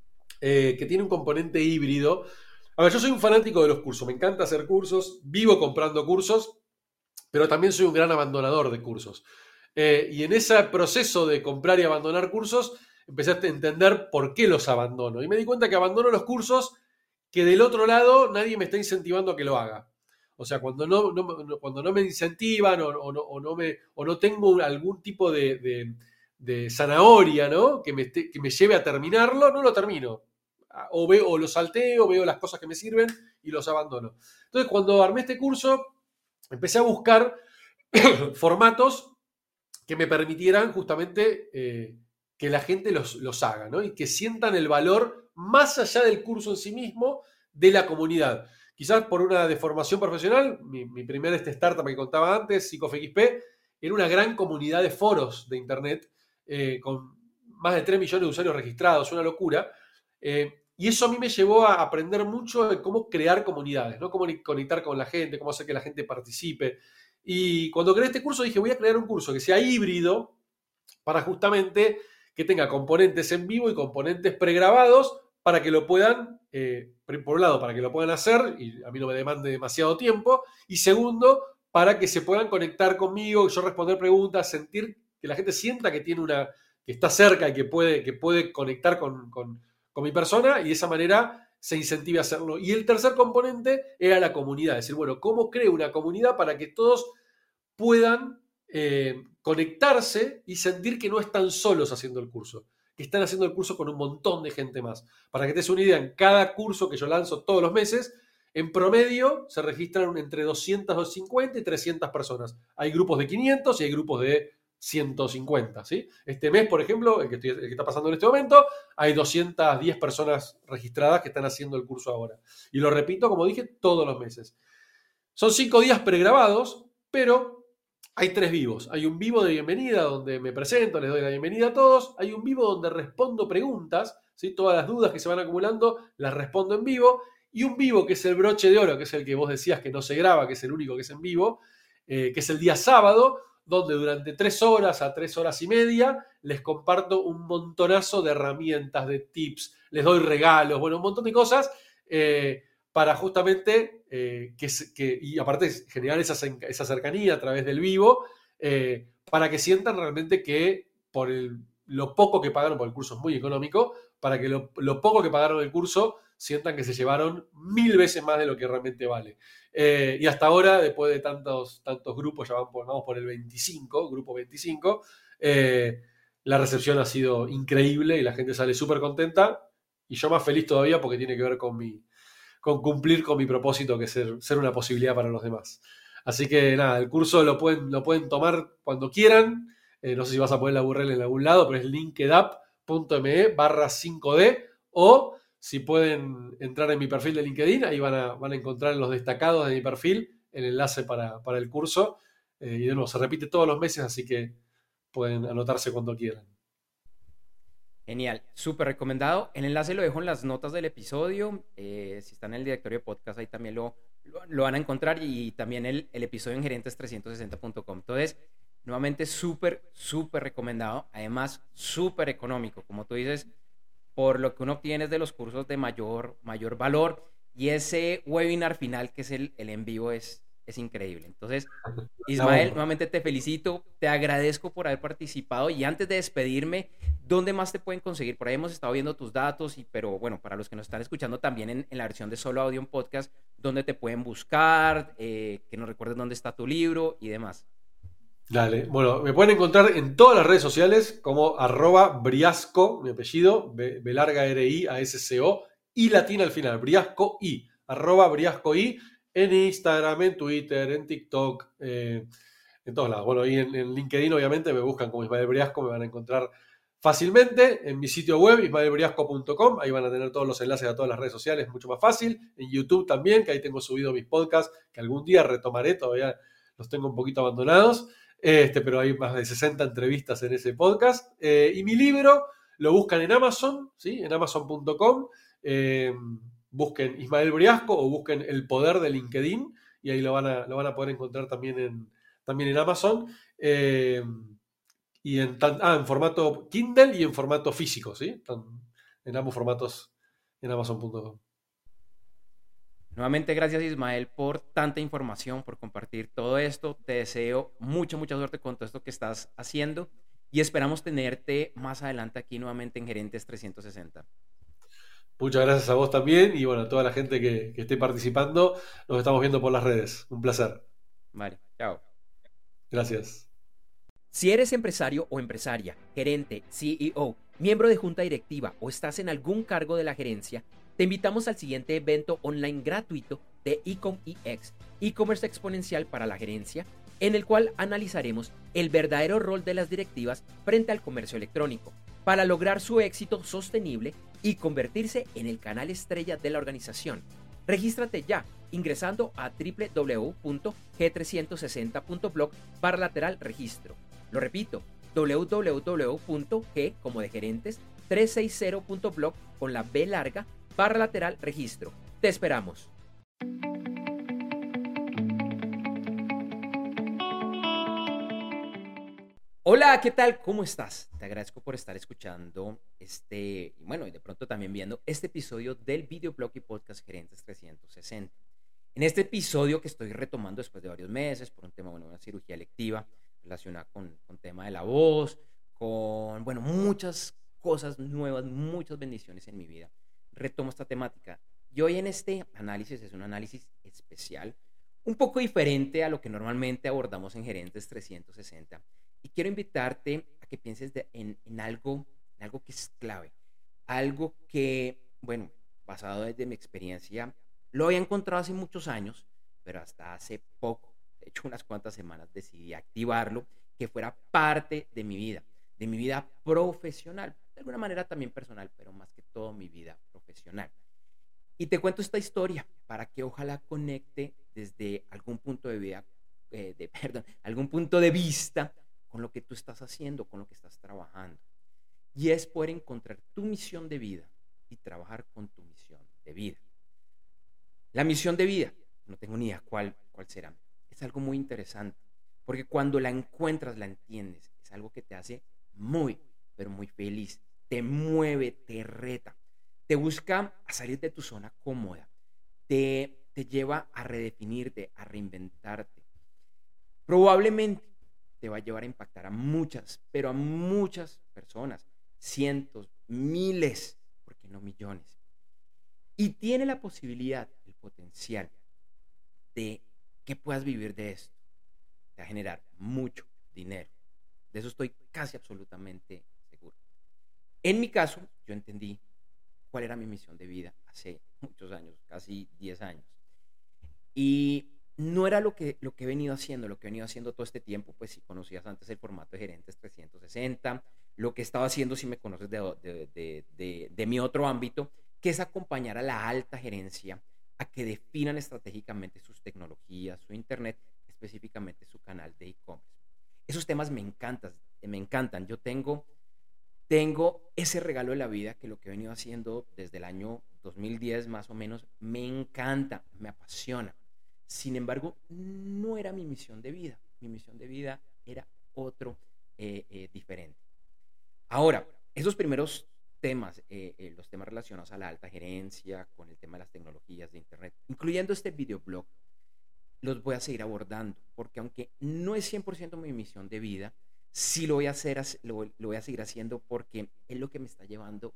que tiene un componente híbrido. A ver, yo soy un fanático de los cursos, me encanta hacer cursos, vivo comprando cursos, pero también soy un gran abandonador de cursos. Y en ese proceso de comprar y abandonar cursos, empecé a entender por qué los abandono. Y me di cuenta que abandono los cursos que del otro lado nadie me está incentivando a que lo haga. O sea, cuando no me incentivan o no tengo algún tipo de zanahoria, ¿no? que me lleve a terminarlo, no lo termino. O lo salteo, veo las cosas que me sirven y los abandono. Entonces, cuando armé este curso, empecé a buscar formatos que me permitieran justamente que la gente los haga, ¿no? Y que sientan el valor más allá del curso en sí mismo de la comunidad. Quizás por una deformación profesional, mi primer startup que contaba antes, PsicoFXP, era una gran comunidad de foros de internet con más de 3 millones de usuarios registrados, una locura. Y eso a mí me llevó a aprender mucho de cómo crear comunidades, ¿no? Cómo conectar con la gente, cómo hacer que la gente participe. Y cuando creé este curso dije, voy a crear un curso que sea híbrido para justamente que tenga componentes en vivo y componentes pregrabados para que lo puedan, por un lado, para que lo puedan hacer y a mí no me demande demasiado tiempo, y segundo, para que se puedan conectar conmigo, yo responder preguntas, sentir que la gente sienta que que está cerca y que puede conectar con mi persona, y de esa manera se incentive a hacerlo. Y el tercer componente era la comunidad, es decir, bueno, ¿cómo creo una comunidad para que todos puedan conectarse y sentir que no están solos haciendo el curso, que están haciendo el curso con un montón de gente más? Para que te des una idea, en cada curso que yo lanzo todos los meses, en promedio se registran entre 250 y 300 personas. Hay grupos de 500 y hay grupos de 150, ¿sí? Este mes, por ejemplo, el que está pasando en este momento, hay 210 personas registradas que están haciendo el curso ahora. Y lo repito, como dije, todos los meses. Son 5 días pregrabados, pero hay 3 vivos. Hay un vivo de bienvenida donde me presento, les doy la bienvenida a todos. Hay un vivo donde respondo preguntas, ¿sí? Todas las dudas que se van acumulando las respondo en vivo. Y un vivo que es el broche de oro, que es el que vos decías que no se graba, que es el único que es en vivo, que es el día sábado, donde durante 3 horas a 3 horas y media les comparto un montonazo de herramientas, de tips, les doy regalos, bueno, un montón de cosas para justamente, y aparte generar esa cercanía a través del vivo, para que sientan realmente que por lo poco que pagaron, porque el curso es muy económico, para que lo poco que pagaron el curso sientan que se llevaron 1000 veces más de lo que realmente vale. Y hasta ahora, después de tantos grupos, ya vamos por el 25, grupo 25, la recepción ha sido increíble y la gente sale súper contenta, y yo más feliz todavía porque tiene que ver con cumplir con mi propósito, que es ser una posibilidad para los demás. Así que nada, el curso lo pueden tomar cuando quieran. No sé si vas a poner la URL en algún lado, pero es linkedup.me/5D, o si pueden entrar en mi perfil de LinkedIn, ahí van a encontrar en los destacados de mi perfil el enlace para el curso. Y de nuevo, se repite todos los meses, así que pueden anotarse cuando quieran. Genial, súper recomendado. El enlace lo dejo en las notas del episodio. Si están en el directorio de podcast, ahí también lo van a encontrar, y también el episodio en gerentes360.com. Entonces, nuevamente súper recomendado. Además, súper económico. Como tú dices, por lo que uno obtiene de los cursos de mayor valor, y ese webinar final, que es el en vivo, es increíble. Entonces, Ismael, nuevamente te felicito, te agradezco por haber participado, y antes de despedirme, ¿dónde más te pueden conseguir? Por ahí hemos estado viendo tus datos, pero bueno, para los que nos están escuchando también en la versión de solo audio en podcast, ¿dónde te pueden buscar? Que nos recuerdes dónde está tu libro y demás. Dale, bueno, me pueden encontrar en todas las redes sociales como @Briasco, mi apellido, B larga RIASCO, y latina al final, Briasco I, @Briasco I, en Instagram, en Twitter, en TikTok, en todos lados. Bueno, y en LinkedIn obviamente me buscan como Ismael Briasco, me van a encontrar fácilmente. En mi sitio web, ismaelbriasco.com, ahí van a tener todos los enlaces a todas las redes sociales, mucho más fácil. En YouTube también, que ahí tengo subido mis podcasts, que algún día retomaré, todavía los tengo un poquito abandonados. Pero hay más de 60 entrevistas en ese podcast. Y mi libro lo buscan en Amazon, ¿sí? En amazon.com. Busquen Ismael Briasco o busquen El Poder de LinkedIn, y ahí lo van a poder encontrar también en Amazon. Y en formato Kindle y en formato físico, ¿sí? Están en ambos formatos en amazon.com. Nuevamente, gracias Ismael por tanta información, por compartir todo esto. Te deseo mucha suerte con todo esto que estás haciendo, y esperamos tenerte más adelante aquí nuevamente en Gerentes 360. Muchas gracias a vos también, y bueno, a toda la gente que esté participando. Nos estamos viendo por las redes. Un placer. Vale, chao. Gracias. Si eres empresario o empresaria, gerente, CEO, miembro de junta directiva o estás en algún cargo de la gerencia, te invitamos al siguiente evento online gratuito de EcomEX, e-commerce exponencial para la gerencia, en el cual analizaremos el verdadero rol de las directivas frente al comercio electrónico, para lograr su éxito sostenible y convertirse en el canal estrella de la organización. Regístrate ya ingresando a www.g360.blog/registro. Lo repito, www.g como de gerentes 360.blog con la B larga /registro. Te esperamos. Hola, ¿qué tal? ¿Cómo estás? Te agradezco por estar escuchando y de pronto también viendo este episodio del videoblog y podcast Gerentes 360. En este episodio, que estoy retomando después de varios meses por un tema, una cirugía electiva relacionada con tema de la voz, con, muchas cosas nuevas, muchas bendiciones en mi vida, retomo esta temática. Y hoy en este análisis es un análisis especial, un poco diferente a lo que normalmente abordamos en Gerentes 360. Y quiero invitarte a que pienses en algo que es clave. Algo que, basado desde mi experiencia, lo había encontrado hace muchos años, pero hasta hace poco, de hecho unas cuantas semanas, decidí activarlo, que fuera parte de mi vida profesional, de alguna manera también personal, pero más que todo mi vida profesional. Y te cuento esta historia para que ojalá conecte desde algún punto de vista con lo que tú estás haciendo, con lo que estás trabajando. Y es poder encontrar tu misión de vida y trabajar con tu misión de vida. La misión de vida, no tengo ni idea cuál será. es algo muy interesante, porque cuando la encuentras, la entiendes, es algo que te hace muy, pero muy feliz, te mueve, te reta, te busca a salir de tu zona cómoda, te lleva a redefinirte, a reinventarte. Probablemente te va a llevar a impactar a muchas, pero a muchas personas, cientos, miles, ¿por qué no millones? Y tiene la posibilidad, el potencial de que puedas vivir de esto. Te va a generar mucho dinero. De eso estoy casi absolutamente seguro. En mi caso, yo entendí cuál era mi misión de vida hace muchos años, casi 10 años. Y no era lo que he venido haciendo, lo que he venido haciendo todo este tiempo, pues si conocías antes el formato de Gerentes 360, lo que estaba haciendo si me conoces de mi otro ámbito, que es acompañar a la alta gerencia a que definan estratégicamente sus tecnologías, su internet, específicamente su canal de e-commerce. Esos temas me encantan. Yo tengo ese regalo de la vida que lo que he venido haciendo desde el año 2010 más o menos, me encanta, me apasiona. Sin embargo, no era mi misión de vida. Mi misión de vida era otro diferente. Ahora, esos primeros temas, los temas relacionados a la alta gerencia, con el tema de las tecnologías de internet, incluyendo este videoblog, los voy a seguir abordando, porque aunque no es 100% mi misión de vida, sí lo voy a seguir haciendo porque es lo que me está llevando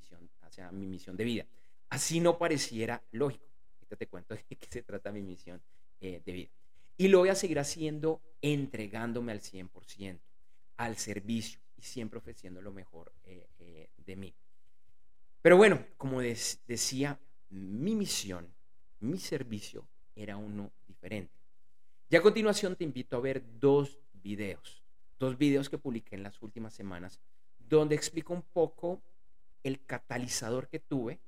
hacia mi misión de vida. Así no pareciera lógico. Ahorita te cuento de qué se trata mi misión de vida. Y lo voy a seguir haciendo entregándome al 100%, al servicio y siempre ofreciendo lo mejor de mí. Pero bueno, como decía, mi misión, mi servicio era uno diferente. Y a continuación te invito a ver dos videos que publiqué en las últimas semanas, donde explico un poco el catalizador que tuve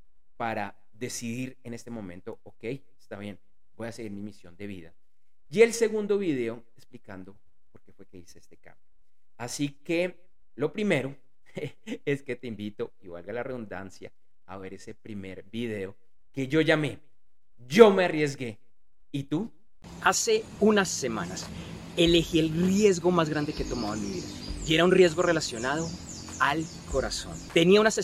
para decidir en este momento, ok, está bien, voy a seguir mi misión de vida. Y el segundo video explicando por qué fue que hice este cambio. Así que lo primero es que te invito, y valga la redundancia, a ver ese primer video que yo llamé Yo me arriesgué. ¿Y tú? Hace unas semanas elegí el riesgo más grande que he tomado en mi vida. Y era un riesgo relacionado al corazón. Tenía unas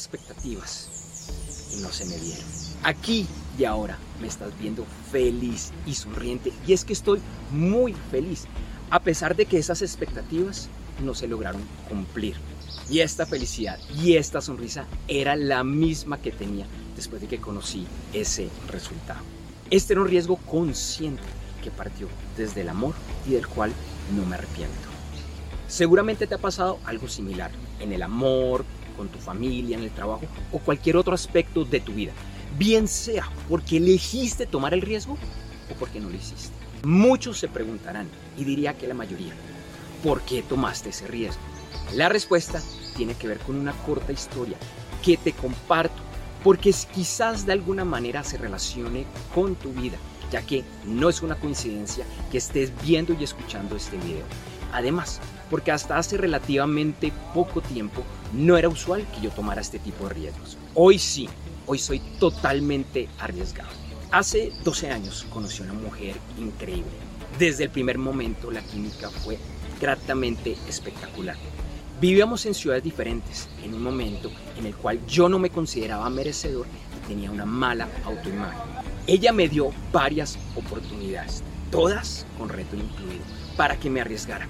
expectativas y no se me dieron. Aquí y ahora me estás viendo feliz y sonriente. Y es que estoy muy feliz, a pesar de que esas expectativas no se lograron cumplir. Y esta felicidad y esta sonrisa era la misma que tenía después de que conocí ese resultado. Este era un riesgo consciente que partió desde el amor y del cual no me arrepiento. Seguramente te ha pasado algo similar en el amor, con tu familia, en el trabajo o cualquier otro aspecto de tu vida. Bien sea porque elegiste tomar el riesgo o porque no lo hiciste. Muchos se preguntarán, y diría que la mayoría, ¿por qué tomaste ese riesgo? La respuesta tiene que ver con una corta historia que te comparto, porque quizás de alguna manera se relacione con tu vida, ya que no es una coincidencia que estés viendo y escuchando este video. Además, porque hasta hace relativamente poco tiempo no era usual que yo tomara este tipo de riesgos. Hoy sí, hoy soy totalmente arriesgado. Hace 12 años conocí a una mujer increíble. Desde el primer momento la química fue gratamente espectacular. Vivíamos en ciudades diferentes, en un momento en el cual yo no me consideraba merecedor y tenía una mala autoimagen. Ella me dio varias oportunidades, todas con reto incluido, para que me arriesgara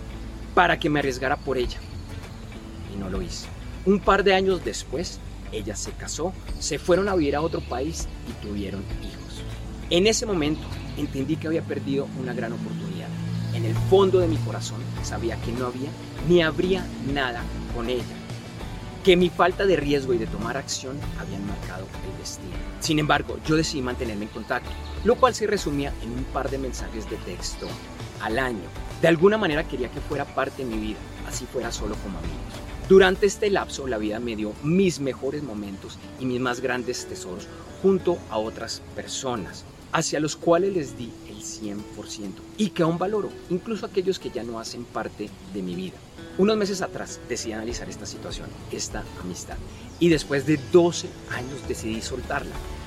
por ella. Y no lo hice. Un par de años después, ella se casó, se fueron a vivir a otro país y tuvieron hijos. En ese momento entendí que había perdido una gran oportunidad. En el fondo de mi corazón sabía que no había ni habría nada con ella, que mi falta de riesgo y de tomar acción habían marcado el destino. Sin embargo, yo decidí mantenerme en contacto, lo cual se resumía en un par de mensajes de texto al año. De alguna manera quería que fuera parte de mi vida, así fuera solo como amigos. Durante este lapso, la vida me dio mis mejores momentos y mis más grandes tesoros junto a otras personas, hacia los cuales les di el 100% y que aún valoro, incluso aquellos que ya no hacen parte de mi vida. Unos meses atrás decidí analizar esta situación, esta amistad, y después de 12 años decidí soltarla,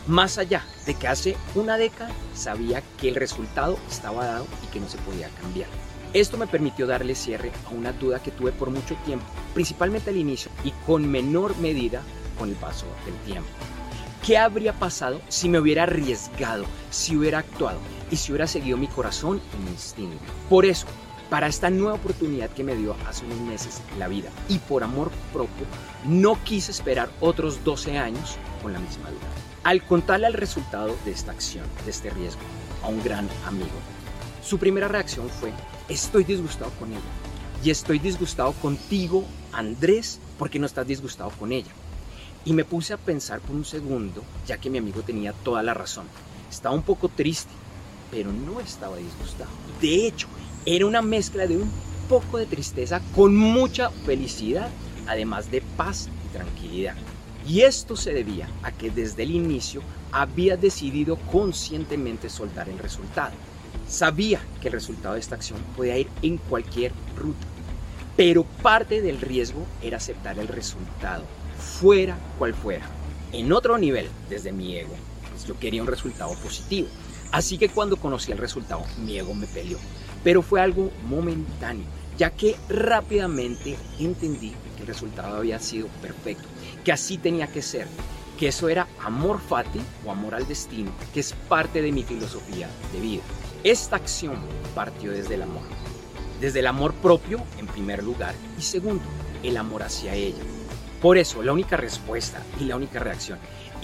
Más allá de que hace una década sabía que el resultado estaba dado y que no se podía cambiar. Esto me permitió darle cierre a una duda que tuve por mucho tiempo, principalmente al inicio y con menor medida con el paso del tiempo. ¿Qué habría pasado si me hubiera arriesgado, si hubiera actuado y si hubiera seguido mi corazón y mi instinto? Por eso, para esta nueva oportunidad que me dio hace unos meses la vida y por amor propio, no quise esperar otros 12 años con la misma duda. Al contarle el resultado de esta acción, de este riesgo, a un gran amigo, su primera reacción fue: estoy disgustado con ella. Y estoy disgustado contigo, Andrés, porque no estás disgustado con ella. Y me puse a pensar por un segundo, ya que mi amigo tenía toda la razón. Estaba un poco triste, pero no estaba disgustado. De hecho, era una mezcla de un poco de tristeza con mucha felicidad, además de paz y tranquilidad. Y esto se debía a que desde el inicio había decidido conscientemente soltar el resultado. Sabía que el resultado de esta acción podía ir en cualquier ruta, pero parte del riesgo era aceptar el resultado, fuera cual fuera. En otro nivel, desde mi ego, pues yo quería un resultado positivo. Así que cuando conocí el resultado, mi ego me peleó. Pero fue algo momentáneo, ya que rápidamente entendí que el resultado había sido perfecto, que así tenía que ser, que eso era amor fati o amor al destino, que es parte de mi filosofía de vida. Esta acción partió desde el amor propio en primer lugar y segundo, el amor hacia ella. Por eso la única respuesta y la única reacción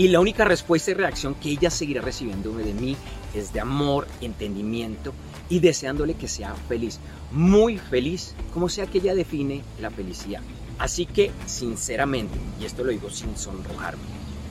y reacción que ella seguirá recibiendo de mí es de amor, entendimiento y deseándole que sea feliz, muy feliz, como sea que ella define la felicidad. Así que sinceramente, y esto lo digo sin sonrojarme,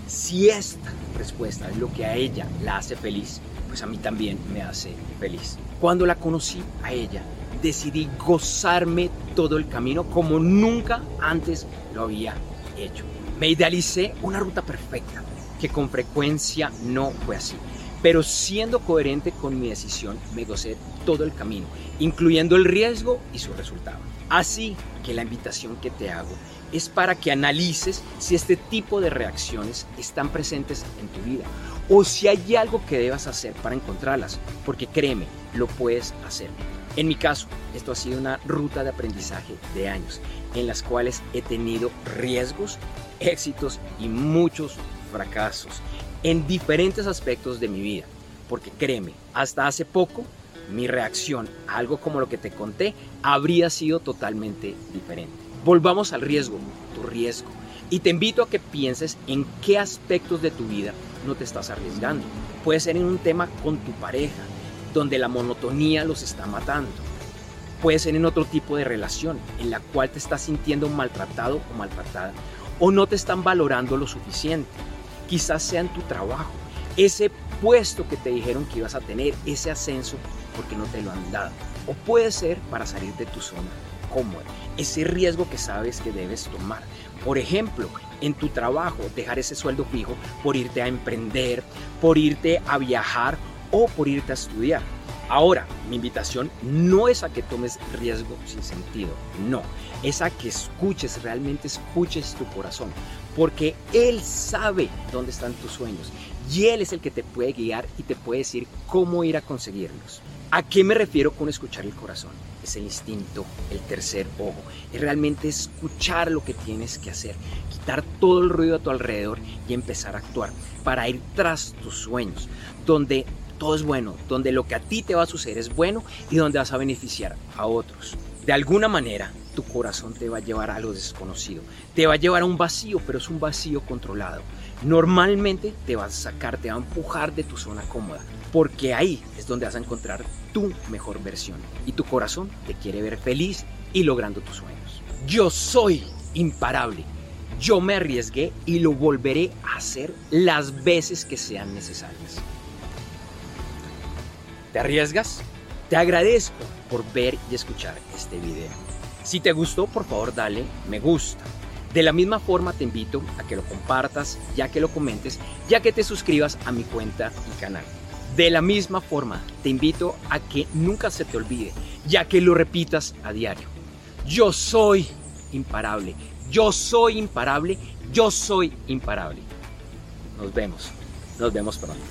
si esta respuesta es lo que a ella la hace feliz, pues a mí también me hace feliz. Cuando la conocí a ella, decidí gozarme todo el camino como nunca antes lo había hecho. Me idealicé una ruta perfecta, que con frecuencia no fue así. Pero siendo coherente con mi decisión, me gocé todo el camino, incluyendo el riesgo y su resultado. Así que la invitación que te hago es para que analices si este tipo de reacciones están presentes en tu vida o si hay algo que debas hacer para encontrarlas, porque créeme, lo puedes hacer. En mi caso, esto ha sido una ruta de aprendizaje de años, en las cuales he tenido riesgos, éxitos y muchos fracasos en diferentes aspectos de mi vida, porque créeme, hasta hace poco mi reacción a algo como lo que te conté habría sido totalmente diferente. Volvamos al riesgo, tu riesgo, y te invito a que pienses en qué aspectos de tu vida no te estás arriesgando. Puede ser en un tema con tu pareja, donde la monotonía los está matando. Puede ser en otro tipo de relación, en la cual te estás sintiendo maltratado o maltratada, o no te están valorando lo suficiente. Quizás sea en tu trabajo, ese puesto que te dijeron que ibas a tener, ese ascenso, porque no te lo han dado. O puede ser para salir de tu zona cómoda, ese riesgo que sabes que debes tomar. Por ejemplo, en tu trabajo, dejar ese sueldo fijo por irte a emprender, por irte a viajar o por irte a estudiar. Ahora, mi invitación no es a que tomes riesgo sin sentido, no, es a que escuches, realmente escuches tu corazón, porque Él sabe dónde están tus sueños y Él es el que te puede guiar y te puede decir cómo ir a conseguirlos. ¿A qué me refiero con escuchar el corazón? Es el instinto, el tercer ojo, es realmente escuchar lo que tienes que hacer, quitar todo el ruido a tu alrededor y empezar a actuar para ir tras tus sueños, donde todo es bueno, donde lo que a ti te va a suceder es bueno y donde vas a beneficiar a otros. De alguna manera, tu corazón te va a llevar a lo desconocido, te va a llevar a un vacío, pero es un vacío controlado. Normalmente te va a sacar, te va a empujar de tu zona cómoda, porque ahí es donde vas a encontrar tu mejor versión y tu corazón te quiere ver feliz y logrando tus sueños. Yo soy imparable, yo me arriesgué y lo volveré a hacer las veces que sean necesarias. ¿Te arriesgas? Te agradezco por ver y escuchar este video. Si te gustó, por favor dale me gusta. De la misma forma te invito a que lo compartas, ya que lo comentes, ya que te suscribas a mi cuenta y canal. De la misma forma te invito a que nunca se te olvide, ya que lo repitas a diario. Yo soy imparable, yo soy imparable, yo soy imparable. Nos vemos. Nos vemos pronto.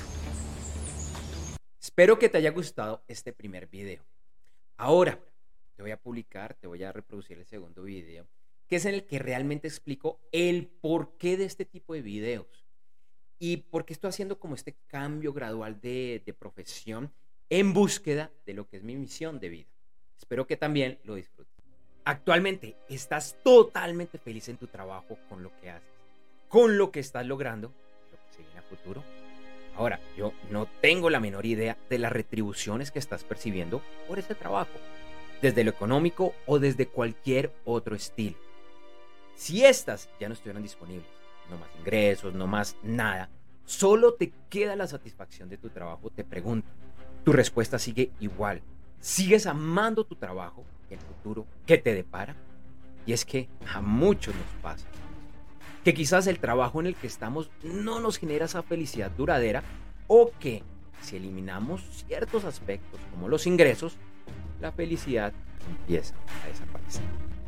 Espero que te haya gustado este primer video. Ahora te voy a reproducir el segundo video, que es en el que realmente explico el porqué de este tipo de videos y por qué estoy haciendo como este cambio gradual de profesión en búsqueda de lo que es mi misión de vida. Espero que también lo disfrutes. Actualmente estás totalmente feliz en tu trabajo con lo que haces, con lo que estás logrando, lo que se viene a futuro. Ahora, yo no tengo la menor idea de las retribuciones que estás percibiendo por ese trabajo, desde lo económico o desde cualquier otro estilo. Si estas ya no estuvieran disponibles, no más ingresos, no más nada, solo te queda la satisfacción de tu trabajo, te pregunto, tu respuesta sigue igual. ¿Sigues amando tu trabajo y el futuro que te depara? Y es que a muchos nos pasa que quizás el trabajo en el que estamos no nos genera esa felicidad duradera, o que si eliminamos ciertos aspectos como los ingresos, la felicidad empieza a desaparecer.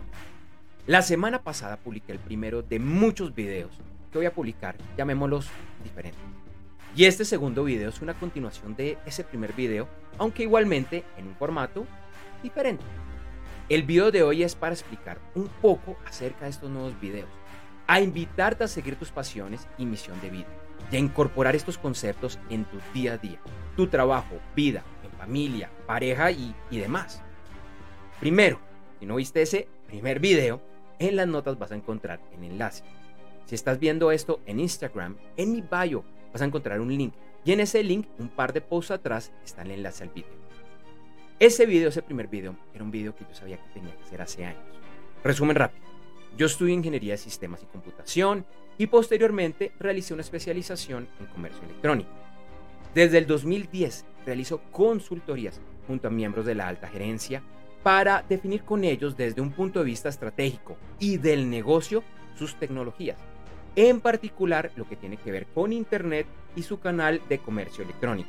La semana pasada publiqué el primero de muchos videos que voy a publicar, llamémoslos diferentes. Y este segundo video es una continuación de ese primer video, aunque igualmente en un formato diferente. El video de hoy es para explicar un poco acerca de estos nuevos videos, a invitarte a seguir tus pasiones y misión de vida, y a incorporar estos conceptos en tu día a día, tu trabajo, vida, en familia, pareja y demás. Primero, si no viste ese primer video, en las notas vas a encontrar el enlace. Si estás viendo esto en Instagram, en mi bio vas a encontrar un link, y en ese link, un par de posts atrás, está el enlace al video. Ese primer video, era un video que yo sabía que tenía que hacer hace años. Resumen rápido. Yo estudié Ingeniería de Sistemas y Computación y posteriormente realicé una especialización en Comercio Electrónico. Desde el 2010 realizo consultorías junto a miembros de la alta gerencia para definir con ellos desde un punto de vista estratégico y del negocio sus tecnologías, en particular lo que tiene que ver con Internet y su canal de comercio electrónico.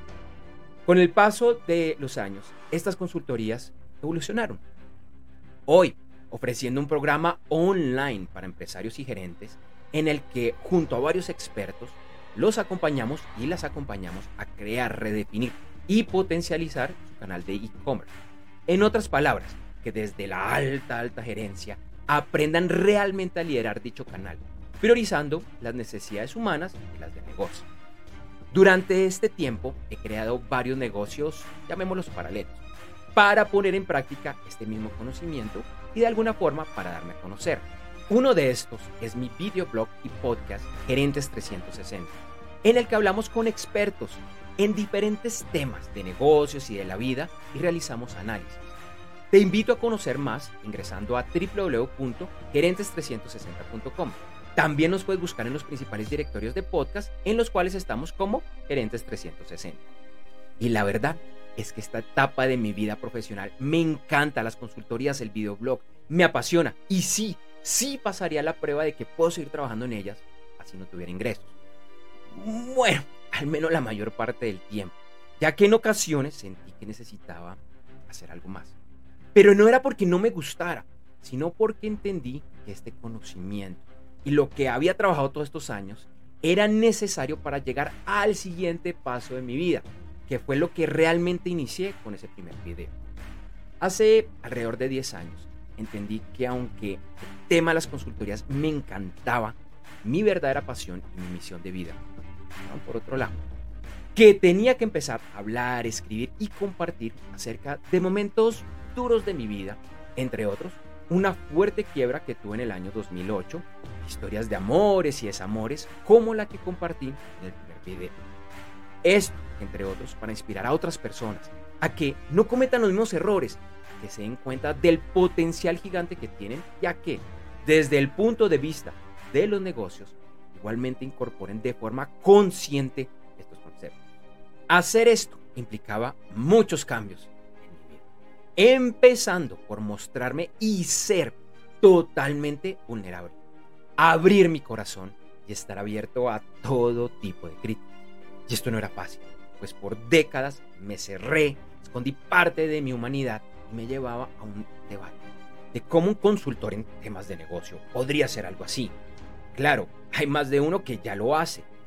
Con el paso de los años, estas consultorías evolucionaron. Hoy, ofreciendo un programa online para empresarios y gerentes en el que, junto a varios expertos, los acompañamos y las acompañamos a crear, redefinir y potencializar su canal de e-commerce. En otras palabras, que desde la alta gerencia aprendan realmente a liderar dicho canal, priorizando las necesidades humanas y las de negocio. Durante este tiempo he creado varios negocios, llamémoslos paralelos, para poner en práctica este mismo conocimiento y de alguna forma para darme a conocer. Uno de estos es mi videoblog y podcast Gerentes 360, en el que hablamos con expertos en diferentes temas de negocios y de la vida y realizamos análisis. Te invito a conocer más ingresando a www.gerentes360.com. También nos puedes buscar en los principales directorios de podcast en los cuales estamos como Gerentes 360. Y la verdad es que esta etapa de mi vida profesional me encanta, las consultorías, el videoblog, me apasiona y sí pasaría la prueba de que puedo seguir trabajando en ellas así no tuviera ingresos. Bueno, al menos la mayor parte del tiempo, ya que en ocasiones sentí que necesitaba hacer algo más. Pero no era porque no me gustara, sino porque entendí que este conocimiento y lo que había trabajado todos estos años era necesario para llegar al siguiente paso de mi vida, que fue lo que realmente inicié con ese primer video. Hace alrededor de 10 años entendí que aunque el tema de las consultorías me encantaba, mi verdadera pasión y mi misión de vida, por otro lado, que tenía que empezar a hablar, escribir y compartir acerca de momentos duros de mi vida, entre otros, una fuerte quiebra que tuve en el año 2008, historias de amores y desamores como la que compartí en el primer video. Esto, entre otros, para inspirar a otras personas a que no cometan los mismos errores, que se den cuenta del potencial gigante que tienen, ya que desde el punto de vista de los negocios, igualmente incorporen de forma consciente estos conceptos. Hacer esto implicaba muchos cambios en mi vida, empezando por mostrarme y ser totalmente vulnerable, abrir mi corazón y estar abierto a todo tipo de críticas. Y esto no era fácil, pues por décadas me cerré, escondí parte de mi humanidad y me llevaba a un debate de cómo un consultor en temas de negocio podría hacer algo así. Claro, hay más de uno que ya lo hace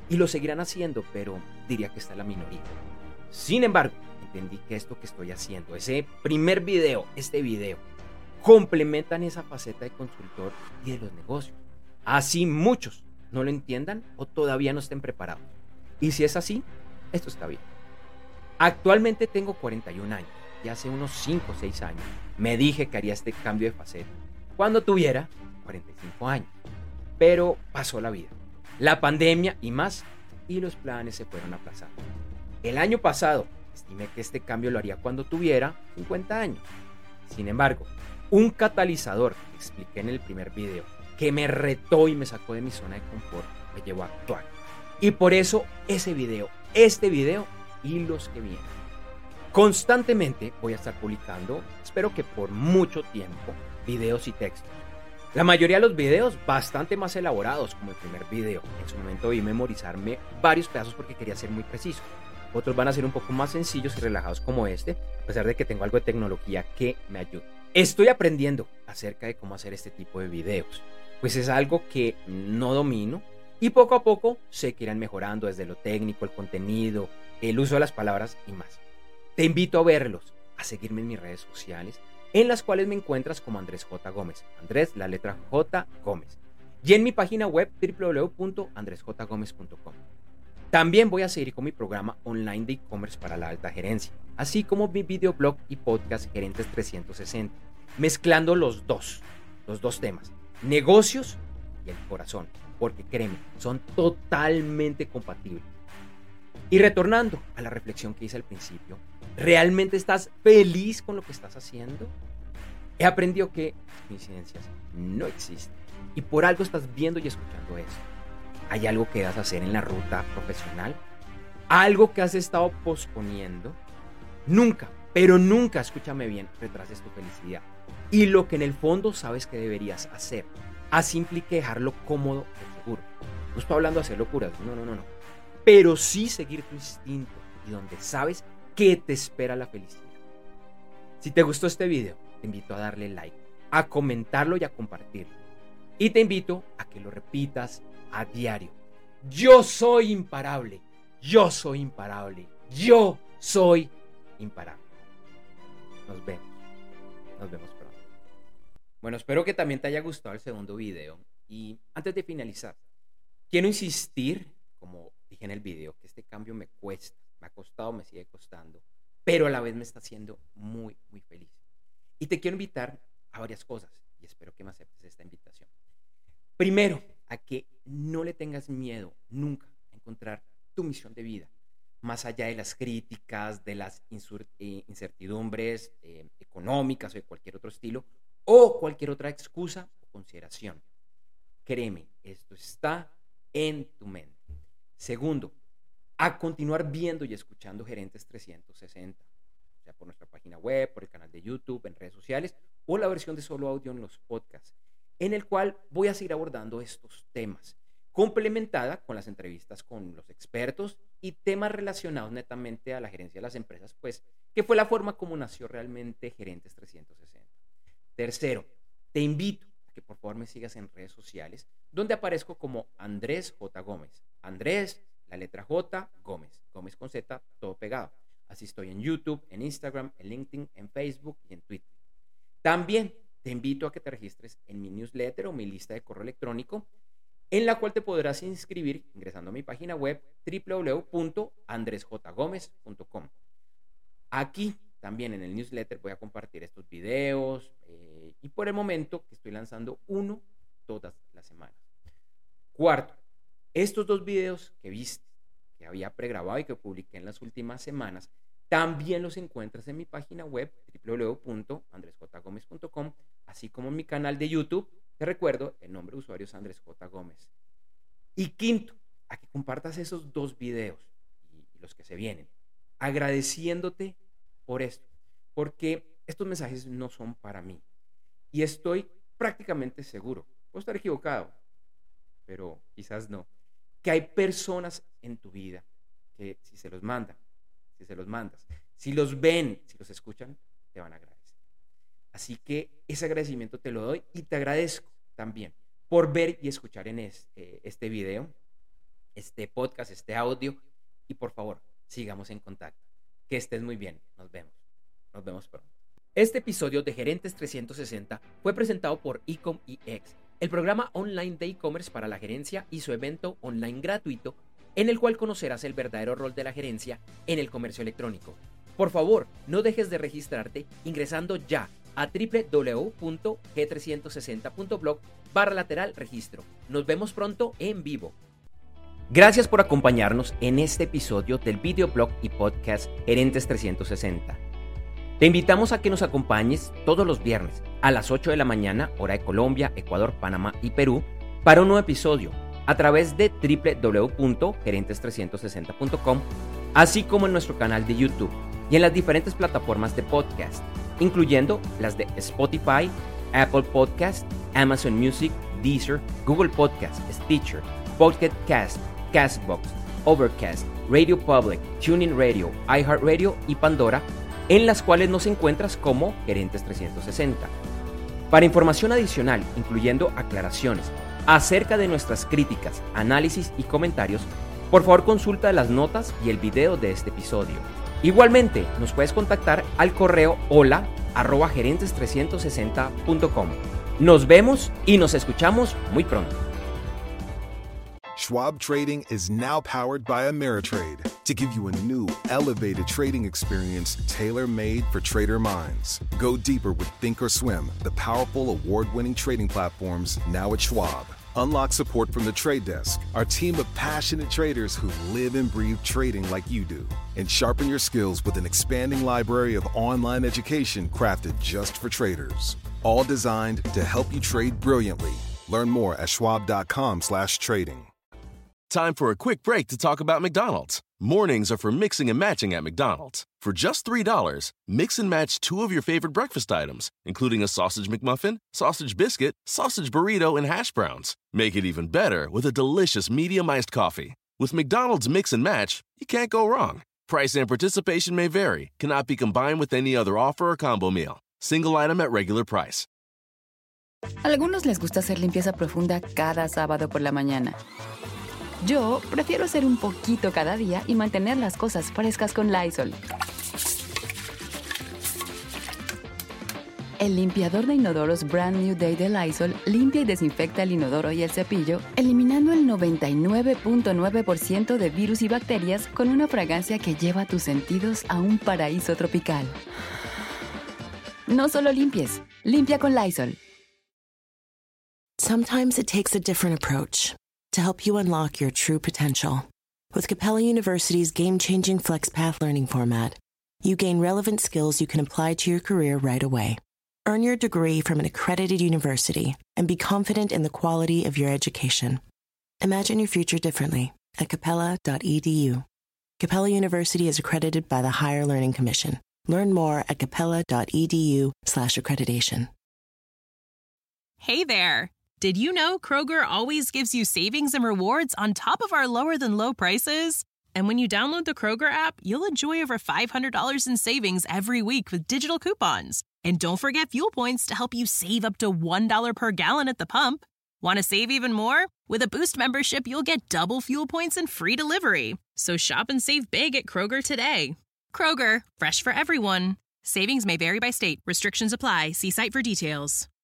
y lo seguirán haciendo, pero diría que está en la minoría. Sin embargo, entendí que esto que estoy haciendo, ese primer video, este video, complementan esa faceta de consultor y de los negocios. Así muchos no lo entiendan o todavía no estén preparados. Y si es así, esto está bien. Actualmente tengo 41 años y hace unos 5 o 6 años me dije que haría este cambio de faceta cuando tuviera 45 años. Pero pasó la vida, la pandemia y más, y los planes se fueron aplazando. El año pasado estimé que este cambio lo haría cuando tuviera 50 años. Sin embargo, un catalizador que expliqué en el primer video, que me retó y me sacó de mi zona de confort, me llevó a actuar. Y por eso este video y los que vienen. Constantemente voy a estar publicando, espero que por mucho tiempo, videos y textos. La mayoría de los videos bastante más elaborados, como el primer video. En su momento debí memorizarme varios pedazos porque quería ser muy preciso. Otros van a ser un poco más sencillos y relajados como este, a pesar de que tengo algo de tecnología que me ayuda. Estoy aprendiendo acerca de cómo hacer este tipo de videos, pues es algo que no domino y poco a poco sé que irán mejorando desde lo técnico, el contenido, el uso de las palabras y más. Te invito a verlos, a seguirme en mis redes sociales, en las cuales me encuentras como Andrés J. Gómez. Andrés, la letra J. Gómez. Y en mi página web www.andresjgomez.com. También voy a seguir con mi programa online de e-commerce para la alta gerencia, así como mi videoblog y podcast Gerentes 360, mezclando los dos temas, negocios y el corazón, porque créeme, son totalmente compatibles. Y retornando a la reflexión que hice al principio, ¿realmente estás feliz con lo que estás haciendo? He aprendido que las coincidencias no existen y por algo estás viendo y escuchando eso. ¿Hay algo que vas a hacer en la ruta profesional? ¿Algo que has estado posponiendo? Nunca, pero nunca, escúchame bien, retrases tu felicidad. Y lo que en el fondo sabes que deberías hacer. Así implica dejarlo cómodo y seguro. No estoy hablando de hacer locuras, no. Pero sí seguir tu instinto y donde sabes que te espera la felicidad. Si te gustó este video, te invito a darle like, a comentarlo y a compartirlo. Y te invito a que lo repitas a diario. Yo soy imparable. Yo soy imparable. Yo soy imparable. Nos vemos. Nos vemos pronto. Bueno, espero que también te haya gustado el segundo video. Y antes de finalizar, quiero insistir, como dije en el video, que este cambio me cuesta, me ha costado, me sigue costando, pero a la vez me está haciendo muy, muy feliz. Y te quiero invitar a varias cosas y espero que me aceptes esta invitación. Primero, a que no le tengas miedo nunca a encontrar tu misión de vida, más allá de las críticas, de las incertidumbres económicas o de cualquier otro estilo, o cualquier otra excusa o consideración. Créeme, esto está en tu mente. Segundo, a continuar viendo y escuchando Gerentes 360, o sea, por nuestra página web, por el canal de YouTube, en redes sociales, o la versión de solo audio en los podcasts, en el cual voy a seguir abordando estos temas, complementada con las entrevistas con los expertos y temas relacionados netamente a la gerencia de las empresas, pues, que fue la forma como nació realmente Gerentes 360. Tercero, te invito a que por favor me sigas en redes sociales, donde aparezco como Andrés J. Gómez. Andrés, la letra J, Gómez. Gómez con Z, todo pegado. Así estoy en YouTube, en Instagram, en LinkedIn, en Facebook y en Twitter. También te invito a que te registres en mi newsletter o mi lista de correo electrónico, en la cual te podrás inscribir ingresando a mi página web www.andresjgomez.com. Aquí también en el newsletter voy a compartir estos videos y por el momento que estoy lanzando uno todas las semanas. Cuarto, estos 2 videos que viste, que había pregrabado y que publiqué en las últimas semanas, también los encuentras en mi página web www.andresjgomez.com, así como en mi canal de YouTube. Te recuerdo, el nombre de usuario es Andrés J. Gómez. Y quinto, a que compartas esos 2 videos y los que se vienen, agradeciéndote por esto, porque estos mensajes no son para mí. Y estoy prácticamente seguro, puedo estar equivocado, pero quizás no, que hay personas en tu vida que si se los mandas, si los ven, si los escuchan, te van a agradecer. Así que ese agradecimiento te lo doy y te agradezco también por ver y escuchar en este video. este podcast, este audio, y por favor, sigamos en contacto. Que estés muy bien. Nos vemos pronto. Este episodio de Gerentes 360 fue presentado por Ecom EX, el programa online de e-commerce para la gerencia y su evento online gratuito, en el cual conocerás el verdadero rol de la gerencia en el comercio electrónico. Por favor, no dejes de registrarte ingresando ya a www.g360.blog/registro. Nos vemos pronto en vivo. Gracias por acompañarnos en este episodio del videoblog y podcast Gerentes 360. Te invitamos a que nos acompañes todos los viernes a las 8 de la mañana, hora de Colombia, Ecuador, Panamá y Perú, para un nuevo episodio a través de www.gerentes360.com, así como en nuestro canal de YouTube y en las diferentes plataformas de podcast, incluyendo las de Spotify, Apple Podcast, Amazon Music, Deezer, Google Podcast, Stitcher, Pocket Cast, Castbox, Overcast, Radio Public, TuneIn Radio, iHeartRadio y Pandora, en las cuales nos encuentras como Gerentes 360. Para información adicional, incluyendo aclaraciones acerca de nuestras críticas, análisis y comentarios, por favor consulta las notas y el video de este episodio. Igualmente, nos puedes contactar al correo hola@gerentes360.com. Nos vemos y nos escuchamos muy pronto. Schwab Trading is now powered by Ameritrade to give you a new, elevated trading experience tailor-made for trader minds. Go deeper with Thinkorswim, the powerful award-winning trading platforms now at Schwab. Unlock support from the trade desk, our team of passionate traders who live and breathe trading like you do. And sharpen your skills with an expanding library of online education crafted just for traders. All designed to help you trade brilliantly. Learn more at schwab.com/trading. Time for a quick break to talk about McDonald's. Mornings are for mixing and matching at McDonald's. For just $3, mix and match 2 of your favorite breakfast items, including a sausage McMuffin, sausage biscuit, sausage burrito, and hash browns. Make it even better with a delicious medium iced coffee. With McDonald's Mix and Match, you can't go wrong. Price and participation may vary. Cannot be combined with any other offer or combo meal. Single item at regular price. Algunos les gusta hacer limpieza profunda cada sábado por la mañana. Yo prefiero hacer un poquito cada día y mantener las cosas frescas con Lysol. El limpiador de inodoros Brand New Day de Lysol limpia y desinfecta el inodoro y el cepillo, eliminando el 99.9% de virus y bacterias con una fragancia que lleva tus sentidos a un paraíso tropical. No solo limpies, limpia con Lysol. Sometimes it takes a different approach to help you unlock your true potential. With Capella University's game-changing FlexPath learning format, you gain relevant skills you can apply to your career right away. Earn your degree from an accredited university and be confident in the quality of your education. Imagine your future differently at capella.edu. Capella University is accredited by the Higher Learning Commission. Learn more at capella.edu/accreditation. Hey there! Did you know Kroger always gives you savings and rewards on top of our lower-than-low prices? And when you download the Kroger app, you'll enjoy over $500 in savings every week with digital coupons. And don't forget fuel points to help you save up to $1 per gallon at the pump. Want to save even more? With a Boost membership, you'll get double fuel points and free delivery. So shop and save big at Kroger today. Kroger, fresh for everyone. Savings may vary by state. Restrictions apply. See site for details.